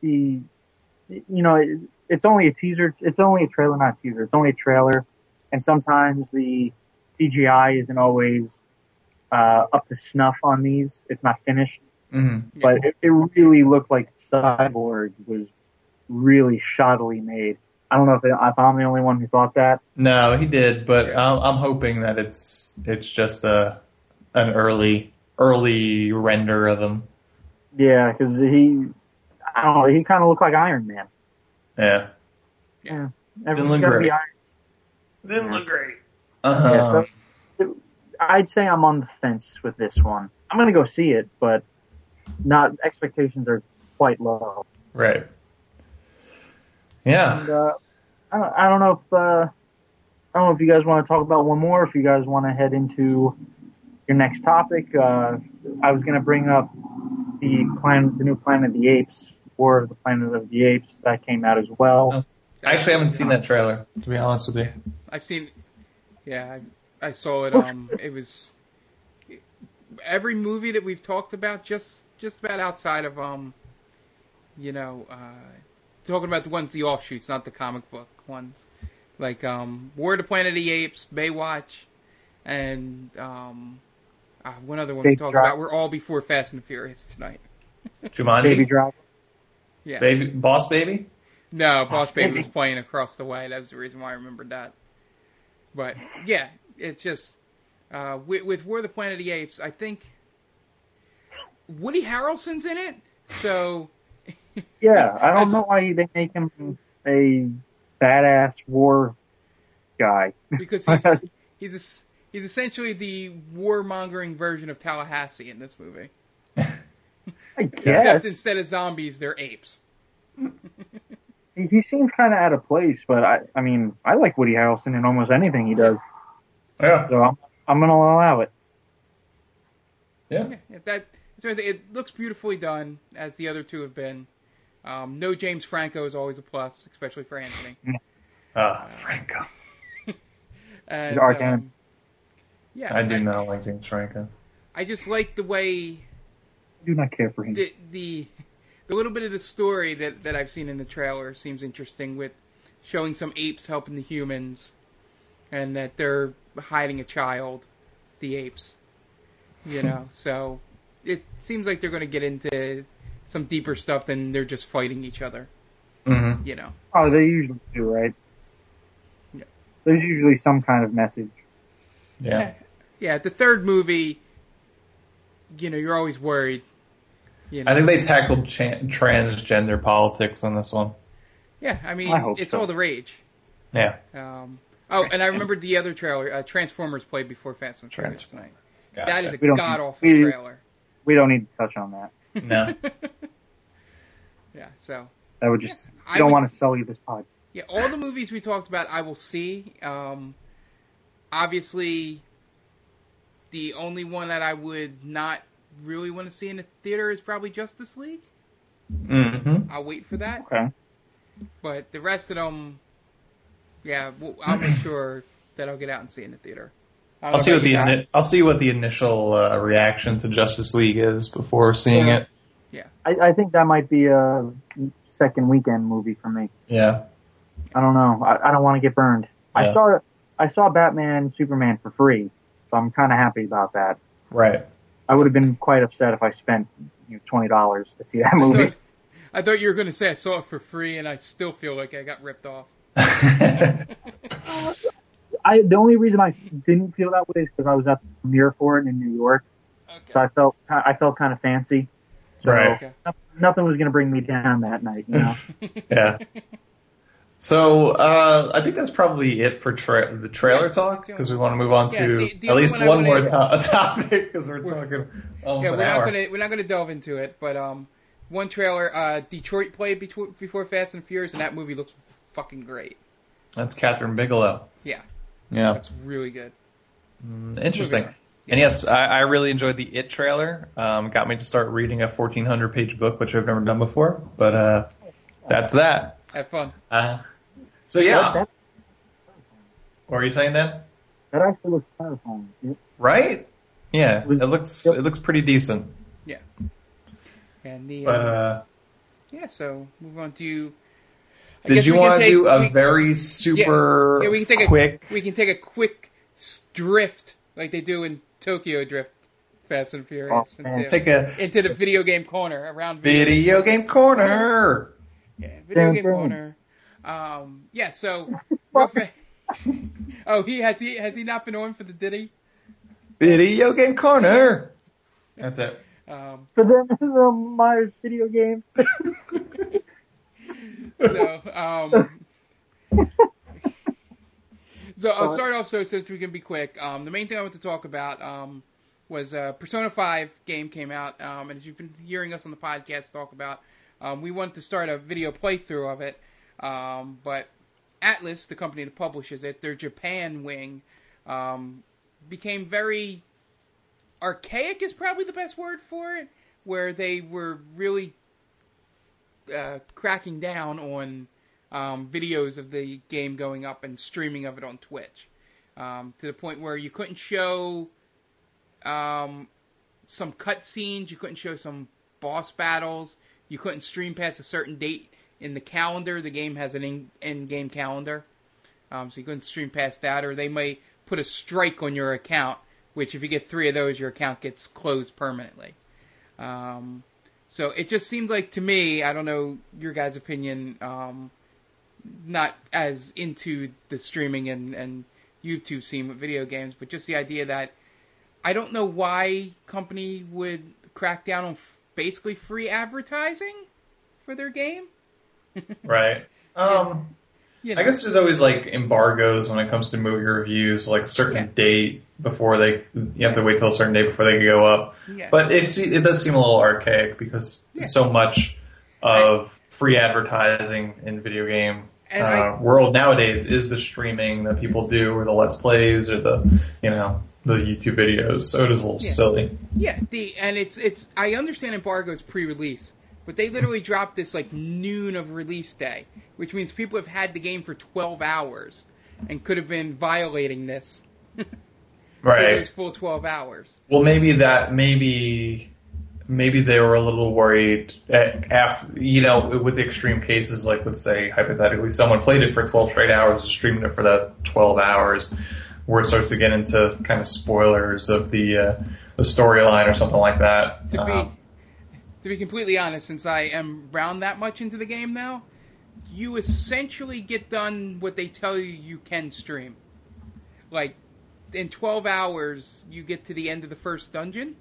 it's only a teaser. It's only a trailer, not a teaser. It's only a trailer. And sometimes the CGI isn't always up to snuff on these. It's not finished. Mm-hmm. But it really looked like Cyborg was really shoddily made. I don't know if I'm the only one who thought that. No, he did, but I'm hoping that it's just an early render of him. Yeah, because he kind of looked like Iron Man. Yeah. Yeah. Didn't look great. Didn't look great. Yeah, so I'd say I'm on the fence with this one. I'm going to go see it, but expectations are quite low. Right. Yeah. And, I don't know if you guys want to talk about one more, if you guys want to head into your next topic. I was going to bring up the new Planet of the Apes, or the Planet of the Apes that came out as well. Oh. I actually haven't seen that trailer, to be honest with you. I've seen, I saw it. It was every movie that we've talked about, just about outside of talking about the offshoots, not the comic book ones, like War of the Planet of the Apes, Baywatch, and one other one we talked about. We're all before Fast and the Furious tonight. Jumanji? Baby Driver? Yeah. Boss Baby? No, Boss Baby was playing across the way. That was the reason why I remembered that. But, yeah, it's just, with War of the Planet of the Apes, I think Woody Harrelson's in it, so... Yeah, I don't know why they make him a badass war guy. Because he's essentially the warmongering version of Tallahassee in this movie. I guess. Except instead of zombies, they're apes. He seems kind of out of place, but I mean, I like Woody Harrelson in almost anything he does. Yeah. So I'm going to allow it. Yeah. It looks beautifully done, as the other two have been. No James Franco is always a plus, especially for Anthony. Franco. And, he's Ark Enemy. Yeah, I do not like James Franco. I just like the way... I do not care for him. The little bit of the story that I've seen in the trailer seems interesting, with showing some apes helping the humans, and that they're hiding a child, the apes. So it seems like they're going to get into some deeper stuff than they're just fighting each other. Mm-hmm. Oh, they usually do, right? Yeah. There's usually some kind of message. Yeah. Yeah, the third movie, you're always worried. I think they tackled transgender politics on this one. Yeah, I mean, it's so. all the rage. Yeah. And I remembered the other trailer, Transformers played before Fast and Furious tonight. Gotcha. That is a god-awful trailer. We don't need to touch on that. No. Yeah, so... That would just... I don't want to sell you this pod. Yeah, all the movies we talked about, I will see. Obviously, the only one that I would not really want to see in the theater is probably Justice League. Mm-hmm. I'll wait for that. Okay. But the rest of them, I'll make sure that I'll get out and see in the theater. I'll see what the initial reaction to Justice League is before seeing it. Yeah. I think that might be a second weekend movie for me. Yeah. I don't know. I don't want to get burned. Yeah. I saw Batman Superman for free, so I'm kind of happy about that. Right. I would have been quite upset if I spent $20 to see that movie. I thought you were going to say I saw it for free, and I still feel like I got ripped off. The only reason I didn't feel that way is because I was at the premiere for it in New York, Okay. so I felt kind of fancy. So Right. nothing was going to bring me down that night, you know. Yeah. So I think that's probably it for the trailer talk, because we want to move on to the at only least one I one more wanna- topic, because we're talking almost an hour. we're not gonna delve into it, but one trailer, Detroit played before Fast and Furious, and that movie looks fucking great. That's Catherine Bigelow. Yeah, Yeah. that's really good. Interesting. Moving on. And yes, I really enjoyed the It trailer. Got me to start reading a 1,400-page book, which I've never done before. But that's that. Have fun. So yeah. That What were you saying, Dan? actually looks terrifying. Right? Yeah, it looks pretty decent. Yeah. And the But so move on to. did you want to do a very super we can take quick? We can take a quick drift like they do in Tokyo Drift, Fast and Furious, into the video game corner around video game corner. Yeah, video game corner. Yeah, so real fast. Oh, has he not been on for the Diddy? Video game corner. That's it. For them, my video game. So I'll start off so we can be quick. The main thing I want to talk about was Persona 5 game came out, and as you've been hearing us on the podcast talk about, we wanted to start a video playthrough of it, but Atlus, the company that publishes it, their Japan wing, became very archaic is probably the best word for it, where they were really cracking down on videos of the game going up and streaming of it on Twitch, to the point where you couldn't show some cutscenes, you couldn't show some boss battles, you couldn't stream past a certain date in the calendar. The game has an in-game calendar, so you couldn't stream past that, or they may put a strike on your account, which if you get 3 of those, your account gets closed permanently. So it just seemed like, to me, I don't know your guys' opinion, not as into the streaming and YouTube scene with video games, but just the idea that I don't know why company would crack down on basically free advertising for their game. Right. You know. I guess there's always like embargoes when it comes to movie reviews, like a certain date before you have to wait till a certain date before they can go up. Yeah. But it does seem a little archaic, because so much of free advertising in video game world nowadays is the streaming that people do, or the Let's Plays, or the YouTube videos. So it is a little silly. Yeah, and it's I understand embargo's pre-release, but they literally dropped this like noon of release day, which means people have had the game for 12 hours and could have been violating this. Right. For those full 12 hours. Well, maybe they were a little worried after, with the extreme cases, like let's say hypothetically someone played it for 12 straight hours and streamed it for that 12 hours, where it starts to get into kind of spoilers of the storyline or something like that. To be completely honest, since I am round that much into the game now, you essentially get done what they tell you can stream. Like, in 12 hours, you get to the end of the first dungeon,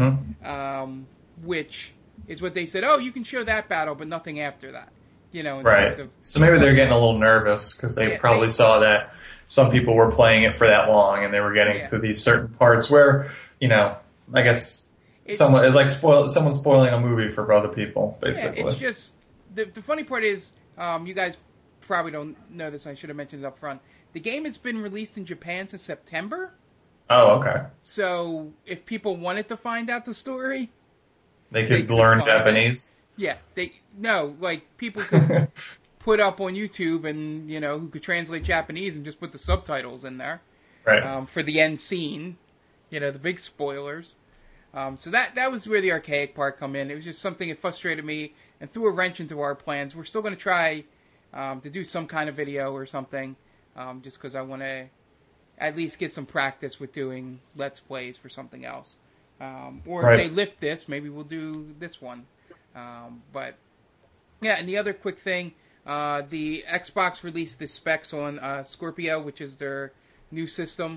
which is what they said, you can show that battle, but nothing after that. In terms of, so maybe they're getting a little nervous, because they probably saw that some people were playing it for that long, and they were getting to these certain parts where, I guess someone's spoiling a movie for other people, basically. Yeah, it's just, the funny part is, you guys probably don't know this, I should have mentioned it up front. The game has been released in Japan since September. Oh, okay. So, if people wanted to find out the story, they could learn Japanese? Yeah. People could put up on YouTube and, who could translate Japanese and just put the subtitles in there. Right. For the end scene, the big spoilers. So that was where the archaic part come in. It was just something that frustrated me and threw a wrench into our plans. We're still going to try to do some kind of video or something, just because I want to at least get some practice with doing Let's Plays for something else. Or if they lift this, maybe we'll do this one. But, yeah, and the other quick thing, the Xbox released the specs on Scorpio, which is their new system,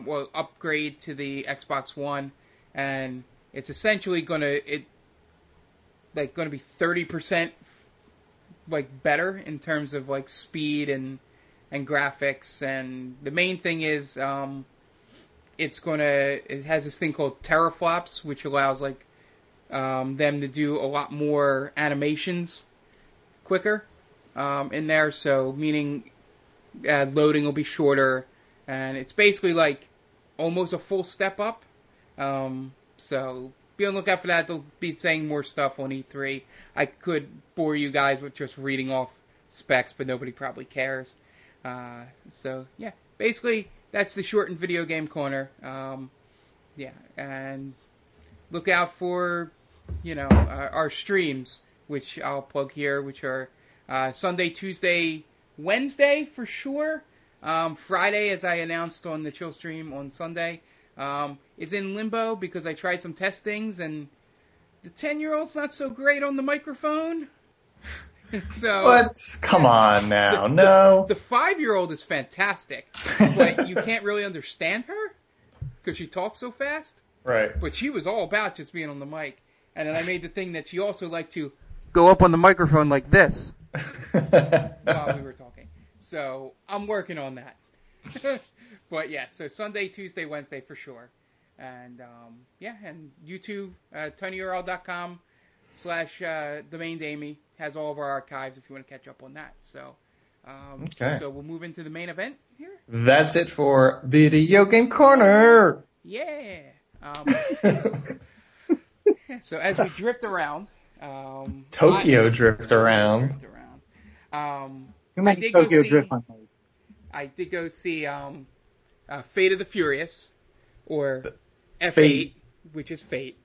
upgrade to the Xbox One, and it's essentially going to... like going to be 30% like better in terms of like speed and graphics. And the main thing is it has this thing called teraflops, which allows like them to do a lot more animations quicker in there. So meaning loading will be shorter, and it's basically like almost a full step up. So be on the lookout for that. They'll be saying more stuff on E3. I could bore you guys with just reading off specs, but nobody probably cares. So yeah, basically that's the shortened video game corner. Yeah, and look out for, our streams, which I'll plug here, which are Sunday, Tuesday, Wednesday for sure. Friday, as I announced on the Chill stream on Sunday, is in limbo because I tried some testings and the 10-year-old's not so great on the microphone. So, but come on now, no. The 5-year-old is fantastic, but you can't really understand her because she talks so fast. Right. But she was all about just being on the mic. And then I made the thing that she also liked to go up on the microphone like this while we were talking. So I'm working on that. But yeah, so Sunday, Tuesday, Wednesday for sure. And and YouTube, tinyurl.com/TheMainDamie has all of our archives if you want to catch up on that. So, okay. So we'll move into the main event here. That's it for Video Game Corner. Yeah. So as we drift around, Tokyo drift around. Too many Tokyo drift on those. I did go see Fate of the Furious, or F8, Fate. which is Fate,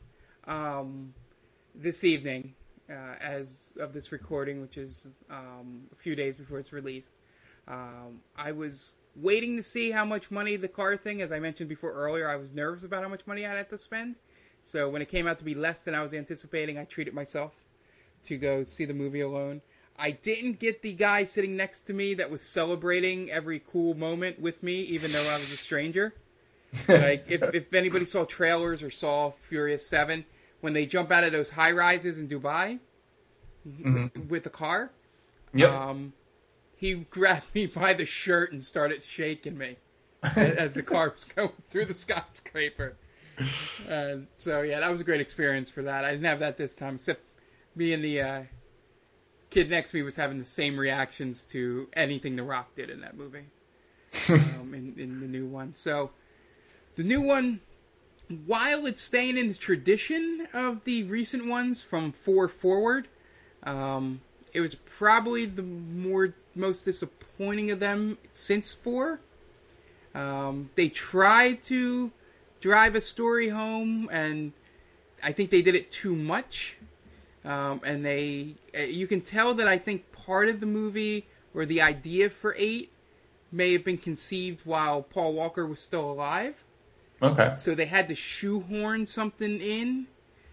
this evening, as of this recording, which is a few days before it's released. I was waiting to see how much money the car thing, as I mentioned before earlier, I was nervous about how much money I had to spend. So when it came out to be less than I was anticipating, I treated myself to go see the movie alone. I didn't get the guy sitting next to me that was celebrating every cool moment with me, even though I was a stranger. Like, if anybody saw trailers or saw Furious 7, when they jump out of those high-rises in Dubai with the car, Yep. he grabbed me by the shirt and started shaking me as the car was going through the skyscraper. So, yeah, that was a great experience for that. I didn't have that this time, except me and the kid next to me was having the same reactions to anything The Rock did in that movie, in the new one. So, the new one, while it's staying in the tradition of the recent ones from 4 forward, it was probably the most disappointing of them since 4. They tried to drive a story home, and I think they did it too much. And you can tell that I think part of the movie, or the idea for 8, may have been conceived while Paul Walker was still alive. Okay. So they had to shoehorn something in,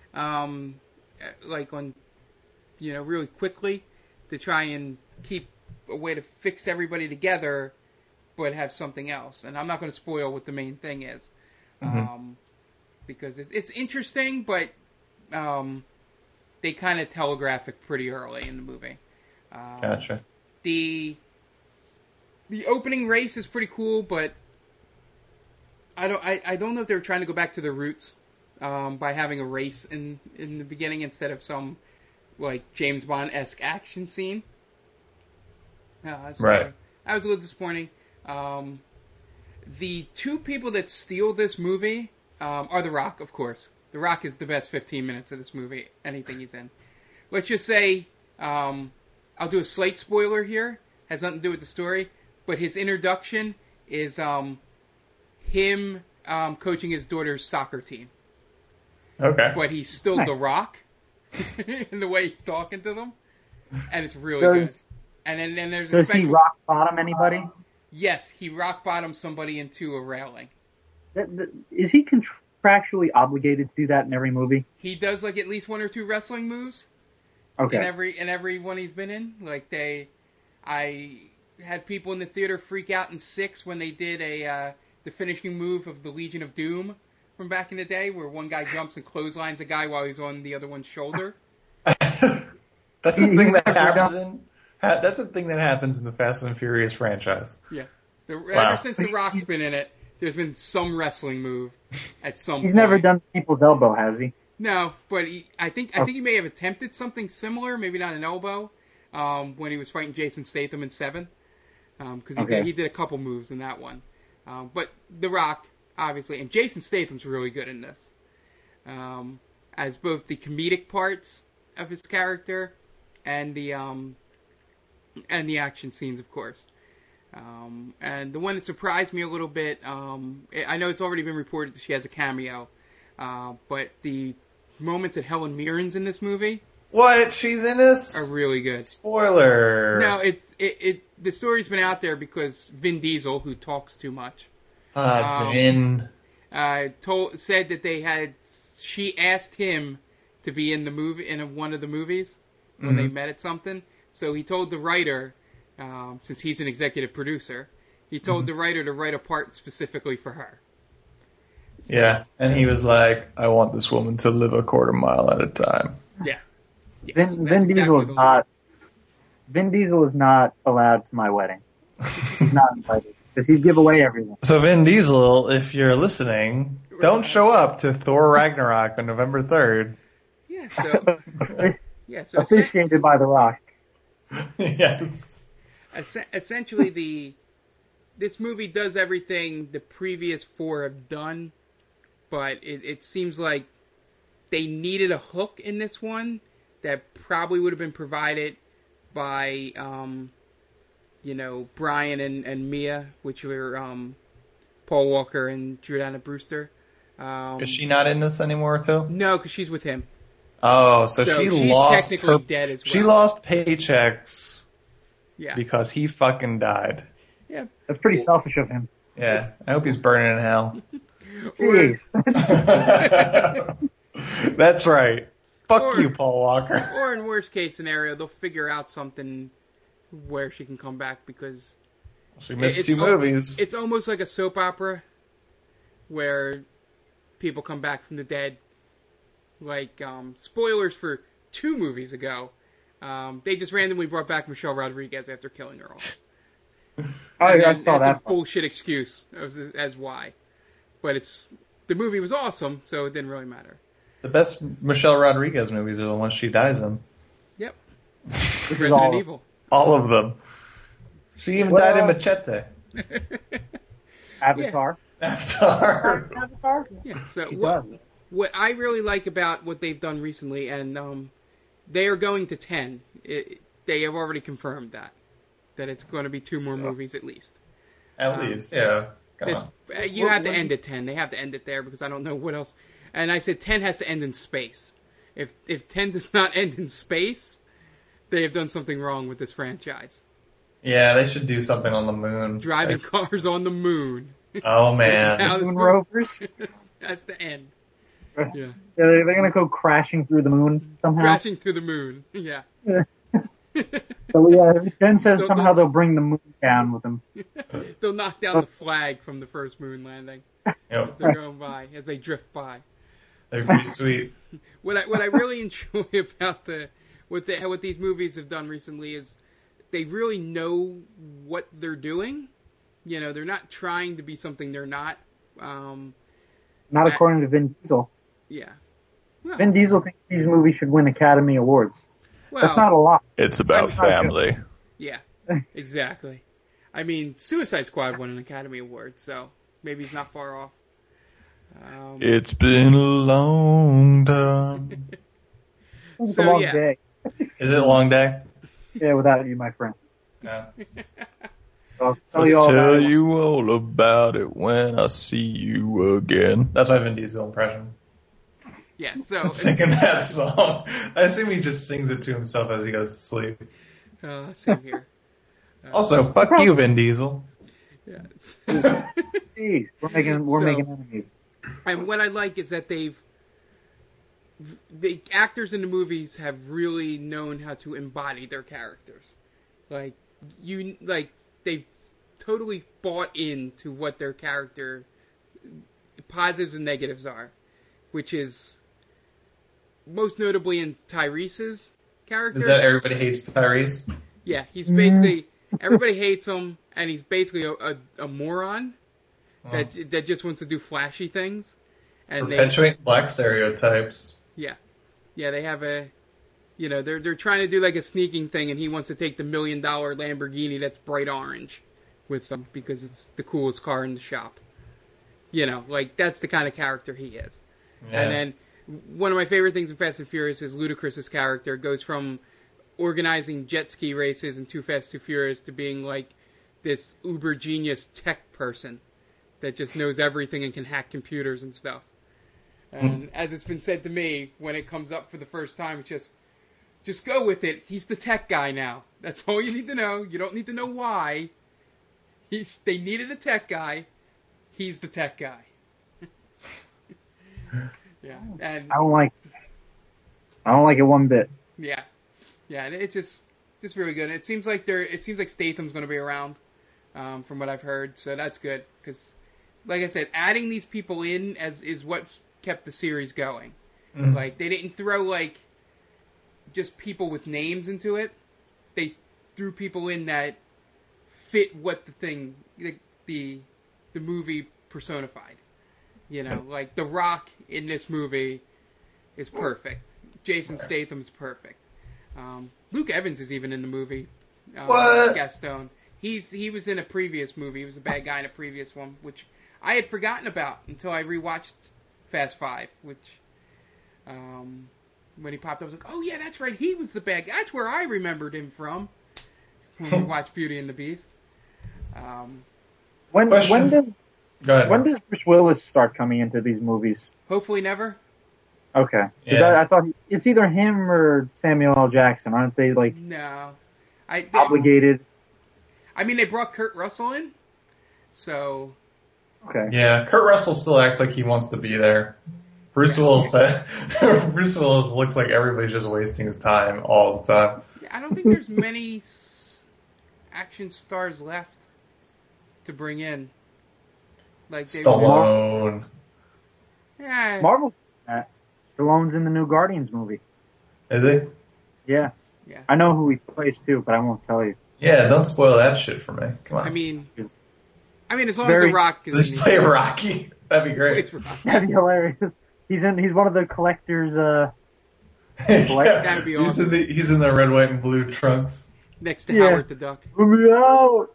really quickly to try and keep a way to fix everybody together, but have something else. And I'm not going to spoil what the main thing is, because it's interesting, but they kind of telegraph it pretty early in the movie. Gotcha. The opening race is pretty cool, but I don't know if they were trying to go back to their roots by having a race in the beginning instead of some like James Bond-esque action scene. Right. That was a little disappointing. The two people that steal this movie are The Rock, of course. The Rock is the best 15 minutes of this movie, anything he's in. Let's just say, I'll do a slight spoiler here. Has nothing to do with the story, but his introduction is him coaching his daughter's soccer team. Okay. But he's still The Rock in the way he's talking to them, and it's really good. And then there's a special... Does he rock bottom anybody? Yes, he rock bottomed somebody into a railing. Is he contractually obligated to do that in every movie? He does like at least 1 or 2 wrestling moves. Okay. In every one he's been in, I had people in the theater freak out in 6 when they did the finishing move of the Legion of Doom from back in the day, where one guy jumps and clotheslines a guy while he's on the other one's shoulder. That's the thing that happens that's a thing that happens in the Fast and Furious franchise. Yeah. Ever since The Rock's been in it, there's been some wrestling move at some point. He's never done people's elbow, has he? No, but I think he may have attempted something similar, maybe not an elbow, when he was fighting Jason Statham in 7. Because he did a couple moves in that one. But The Rock, obviously, and Jason Statham's really good in this. As both the comedic parts of his character and the action scenes, of course. And the one that surprised me a little bit, I know it's already been reported that she has a cameo, but the moments that Helen Mirren's in this movie, what? She's in this? are really good. Spoiler. No, the story's been out there because Vin Diesel, who talks too much, Vin said that she asked him to be in the movie, in one of the movies when they met at something. So he told the writer, since he's an executive producer, he told the writer to write a part specifically for her. So, and he was like, I want this woman to live a quarter mile at a time. Yeah. Yes, Vin Diesel is not. Vin Diesel is not allowed to my wedding. He's not invited because he'd give away everything. So Vin Diesel, if you're listening, don't show up to Thor Ragnarok on November 3rd. Yeah. So Officiated by The Rock. Yes. Essentially, this movie does everything the previous 4 have done, but it seems like they needed a hook in this one that probably would have been provided by, Brian and Mia, which were Paul Walker and Jordana Brewster. Is she not in this anymore, too? No, because she's with him. Oh, so she's lost technically dead as well. She lost paychecks Yeah. because he fucking died. Yeah. That's pretty selfish of him. Yeah, I hope he's burning in hell. Jeez. That's right. Fuck you, Paul Walker. Or in worst case scenario, they'll figure out something where she can come back because She missed 2 movies. It's almost like a soap opera where people come back from the dead. Like, spoilers for 2 movies ago. They just randomly brought back Michelle Rodriguez after killing her off. I saw that's that. a bullshit excuse as why. But the movie was awesome, so it didn't really matter. The best Michelle Rodriguez movies are the ones she dies in. Yep. Resident Evil. All of them. She even died in Machete. Avatar. Avatar. Yeah, so what I really like about what they've done recently, and they are going to 10. They have already confirmed that it's going to be 2 more movies at least. At least, yeah. Come on. You have to end at 10. They have to end it there because I don't know what else. And I said 10 has to end in space. If 10 does not end in space, they have done something wrong with this franchise. Yeah, they should do something on the moon. Driving cars on the moon. Oh, man. Moon rovers? That's the end. Yeah. They're going to go crashing through the moon somehow? Crashing through the moon. Yeah. So, yeah, Jen says somehow they'll bring the moon down with them. They'll knock down the flag from the first moon landing as they're going by, as they drift by. They're pretty sweet. What I really enjoy about what these movies have done recently is they really know what they're doing. You know, they're not trying to be something they're not. Not according to Vin Diesel. Yeah. Well, Vin Diesel thinks these movies should win Academy Awards. well, That's not a lot. It's about family. Yeah, exactly. I mean, Suicide Squad won an Academy Award, so maybe he's not far off. It's been a long time. It's So, a long yeah. day. Is it a long day? Yeah, without you, my friend. No. So I'll tell you all about Tell it. you all about it when I see you again. That's my Vin Diesel impression. Yeah, so Singing that song. I assume he just sings it to himself as he goes to sleep. same here. Also, fuck you, Vin Diesel. Yeah. Jeez, we're making enemies. And what I like is that the actors in the movies have really known how to embody their characters. They've totally bought into what their character positives and negatives are, which is most notably in Tyrese's. character. Is that Everybody Hates Tyrese? Yeah, he's basically everybody hates him, and he's basically a moron that just wants to do flashy things. And Perpetuating black stereotypes. Yeah, they have they're trying to do like a sneaking thing, and he wants to take the $1 million Lamborghini that's bright orange with him because it's the coolest car in the shop. Like that's the kind of character he is. Yeah. And then one of my favorite things in Fast and Furious is Ludacris's character goes from organizing jet ski races in Too Fast, Too Furious to being like this uber genius tech person that just knows everything and can hack computers and stuff. And as it's been said to me, when it comes up for the first time, it's just go with it. He's the tech guy now. That's all you need to know. You don't need to know why. They needed a tech guy. He's the tech guy. Yeah, and I don't like it one bit. Yeah, and it's just really good. And it seems like Statham's going to be around, from what I've heard. So that's good because, like I said, adding these people in is what kept the series going. Mm-hmm. Like they didn't throw like just people with names into it. They threw people in that fit what the movie personified. Like The Rock in this movie is perfect. Jason Statham's perfect. Luke Evans is even in the movie. What? Gaston. He was in a previous movie. He was a bad guy in a previous one, which I had forgotten about until I rewatched Fast 5, which when he popped up, I was like, oh yeah, that's right, he was the bad guy. That's where I remembered him from when we watched Beauty and the Beast. When does Bruce Willis start coming into these movies? Hopefully never. Okay. Yeah. I thought it's either him or Samuel L. Jackson. Aren't they obligated? I mean, they brought Kurt Russell in, so. Okay. Yeah, Kurt Russell still acts like he wants to be there. Bruce Willis looks like everybody's just wasting his time all the time. Yeah, I don't think there's many action stars left to bring in. Like Stallone. Yeah. Marvel. Stallone's in the new Guardians movie. Is he? Yeah. I know who he plays too, but I won't tell you. Yeah, don't spoil that shit for me. Come on. I mean, as long as The Rock is just play Rocky. That'd be great. That'd be hilarious. He's one of the collectors. That'd be awesome. He's in the red, white, and blue trunks next to Howard the Duck. Let me out.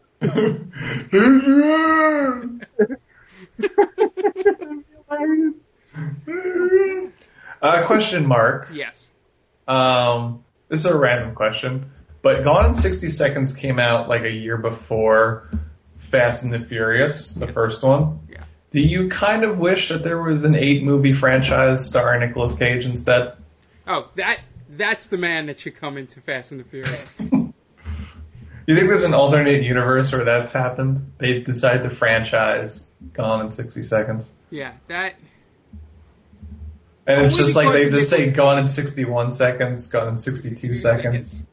Question mark. Yes. This is a random question, but Gone in 60 Seconds came out like a year before Fast and the Furious, the first one. Yeah. Do you kind of wish that there was an 8-movie franchise starring Nicolas Cage instead? Oh, that's the man that should come into Fast and the Furious. You think there's an alternate universe where that's happened? They decide to franchise Gone in 60 Seconds. Yeah, that... And it's just like they just say Gone in 61 seconds, Gone in 62 seconds.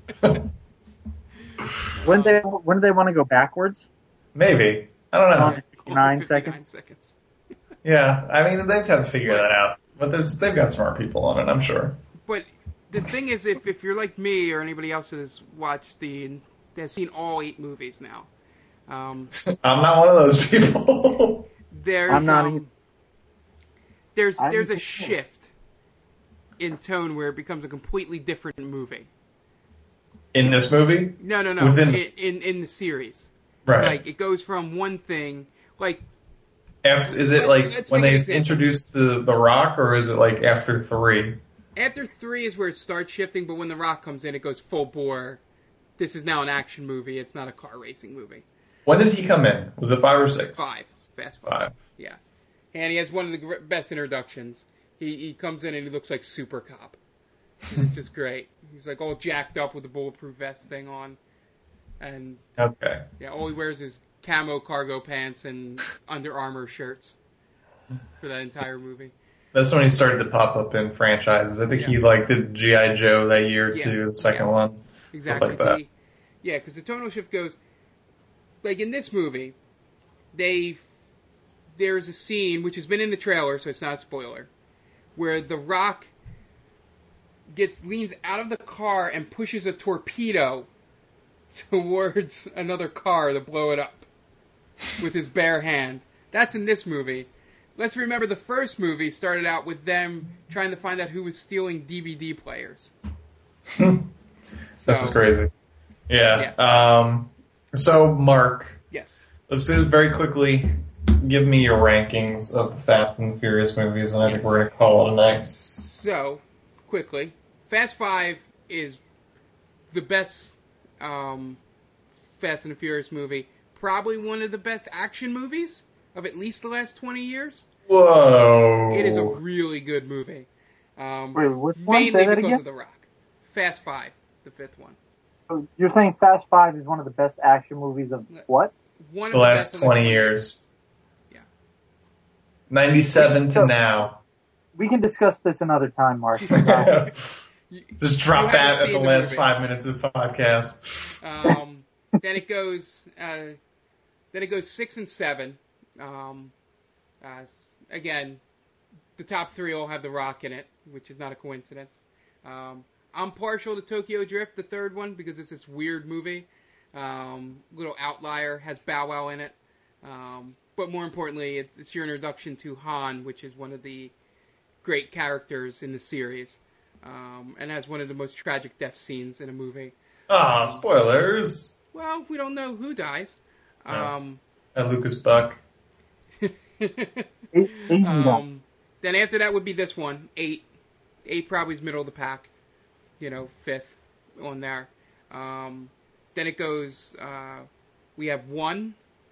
When do they want to go backwards? Maybe. I don't know. 59 seconds. Yeah, I mean, they'd have to figure that out. But they've got smart people on it, I'm sure. But the thing is, if you're like me or anybody else that has watched has seen all 8 movies now. I'm not one of those people. I'm not either. There's a shift in tone where it becomes a completely different movie. In this movie? No. In the series. Right. Like, it goes from one thing, like... Is it like when they introduce the Rock, or is it like after 3? After 3 is where it starts shifting, but when The Rock comes in, it goes full bore. This is now an action movie. It's not a car racing movie. When did he come in? Was it 5 or 6? 5. Fast 5. 5. Yeah. And he has one of the best introductions. He comes in and he looks like Super Cop. It's just great. He's like all jacked up with the bulletproof vest thing on. And okay. Yeah, all he wears is camo cargo pants and Under Armour shirts for that entire movie. That's when he started to pop up in franchises. I think he did G.I. Joe that year too, the second one. Exactly. Stuff like that. Because the tonal shift goes, like in this movie, there's a scene, which has been in the trailer, so it's not a spoiler, where The Rock leans out of the car and pushes a torpedo towards another car to blow it up with his bare hand. That's in this movie. Let's remember the first movie started out with them trying to find out who was stealing DVD players. That's crazy. Yeah. So, Mark. Yes. Let's do it very quickly. Give me your rankings of the Fast and the Furious movies, and I think we're going to call it a night. So, quickly, Fast 5 is the best Fast and the Furious movie. Probably one of the best action movies of at least the last 20 years. Whoa. It is a really good movie. Wait, which one? Mainly Say that because again? of The Rock. Fast 5, the fifth one. So you're saying Fast 5 is one of the best action movies of what? One of The last best of 20 years. Yeah. 97 to now. We can discuss this another time, Mark. Just drop You haven't that at seen the the last movie. 5 minutes of the podcast. Then it goes. Then it goes 6 and 7. Again, the top three all have The Rock in it, which is not a coincidence. I'm partial to Tokyo Drift, the third one, because it's this weird movie. Little outlier, has Bow Wow in it. But more importantly, it's your introduction to Han, which is one of the great characters in the series, and has one of the most tragic death scenes in a movie. Spoilers. Well, we don't know who dies. And Lucas Buck. Then after that would be this one, 8. 8 probably is middle of the pack. Fifth on there. Then it goes, we have 1,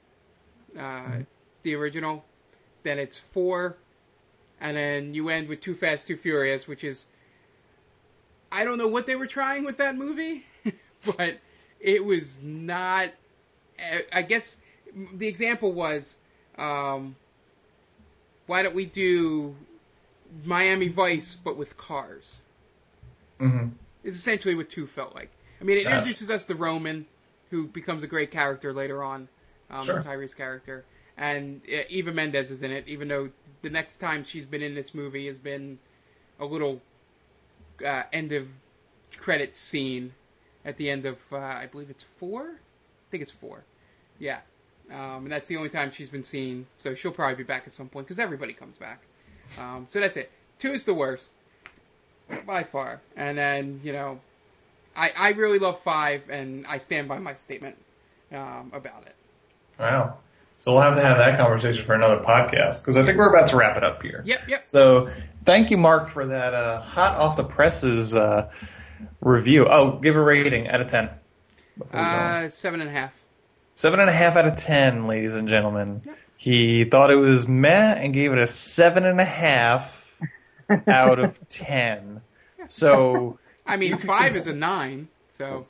the original. Then it's 4. And then you end with Too Fast, Too Furious, which is, I don't know what they were trying with that movie, but it was not, I guess the example was, why don't we do Miami Vice, but with cars? Mm-hmm. It's essentially what 2 felt like. I mean, it introduces us to Roman, who becomes a great character later on, Sure. Tyrese character. And Eva Mendes is in it, even though the next time she's been in this movie has been a little end of credits scene at the end of, I believe it's 4? I think it's 4. Yeah. And that's the only time she's been seen, so she'll probably be back at some point, because everybody comes back. So that's it. 2 is the worst, by far. And then, I really love 5, and I stand by my statement about it. Wow. So we'll have to have that conversation for another podcast, because I think we're about to wrap it up here. Yep. So thank you, Mark, for that hot off the presses review. Oh, give a rating out of 10. 7.5. 7.5 out of 10, ladies and gentlemen. Yep. He thought it was meh and gave it a 7.5 out of 10. So I mean, 5 is a 9, so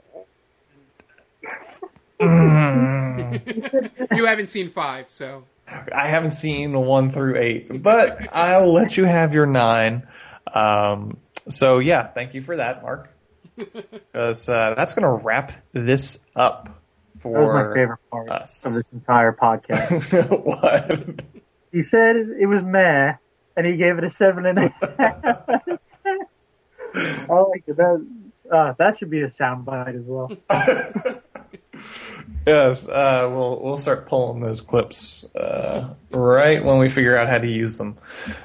you haven't seen 5, so I haven't seen 1 through 8, but I'll let you have your 9. So yeah, thank you for that, Mark, because that's going to wrap this up for that was my favorite part of this entire podcast. What? He said it was meh, and he gave it a 7.5. I like it. That should be a soundbite as well. Yes, we'll start pulling those clips right when we figure out how to use them.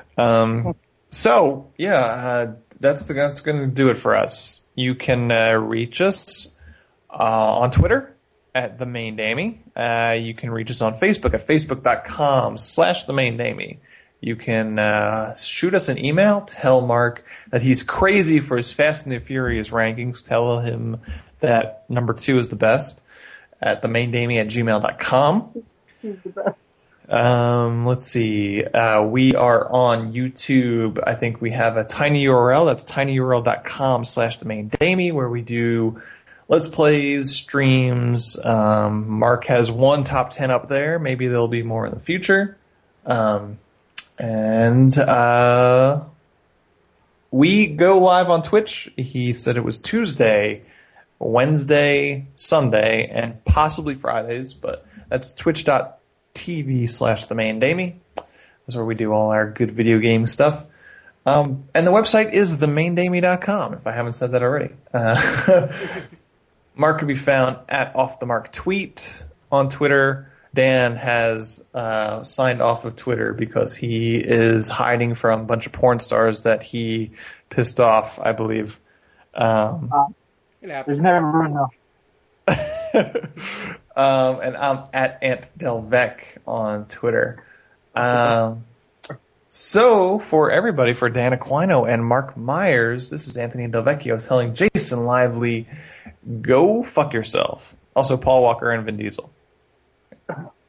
So yeah, that's going to do it for us. You can reach us on Twitter at The Main Damie. You can reach us on Facebook at facebook.com/TheMainDamie. You can shoot us an email. Tell Mark that he's crazy for his Fast and the Furious rankings. Tell him that number 2 is the best at themaindamie@gmail.com. He's the best. Let's see. We are on YouTube. I think we have a tiny URL. That's tinyurl.com/themaindamie, where we do Let's Plays, streams. Mark has 1 top 10 up there. Maybe there'll be more in the future. And we go live on Twitch. He said it was Tuesday, Wednesday, Sunday, and possibly Fridays, but that's twitch.tv/themaindamie. That's where we do all our good video game stuff. And the website is themaindamie.com, if I haven't said that already. Mark can be found at Off the Mark Tweet on Twitter. Dan has signed off of Twitter because he is hiding from a bunch of porn stars that he pissed off, I believe. It happens. There's never enough. And I'm at Ant Delvec on Twitter. So, for everybody, for Dan Aquino and Mark Myers, this is Anthony Delvecchio telling Jason Lively, go fuck yourself. Also, Paul Walker and Vin Diesel.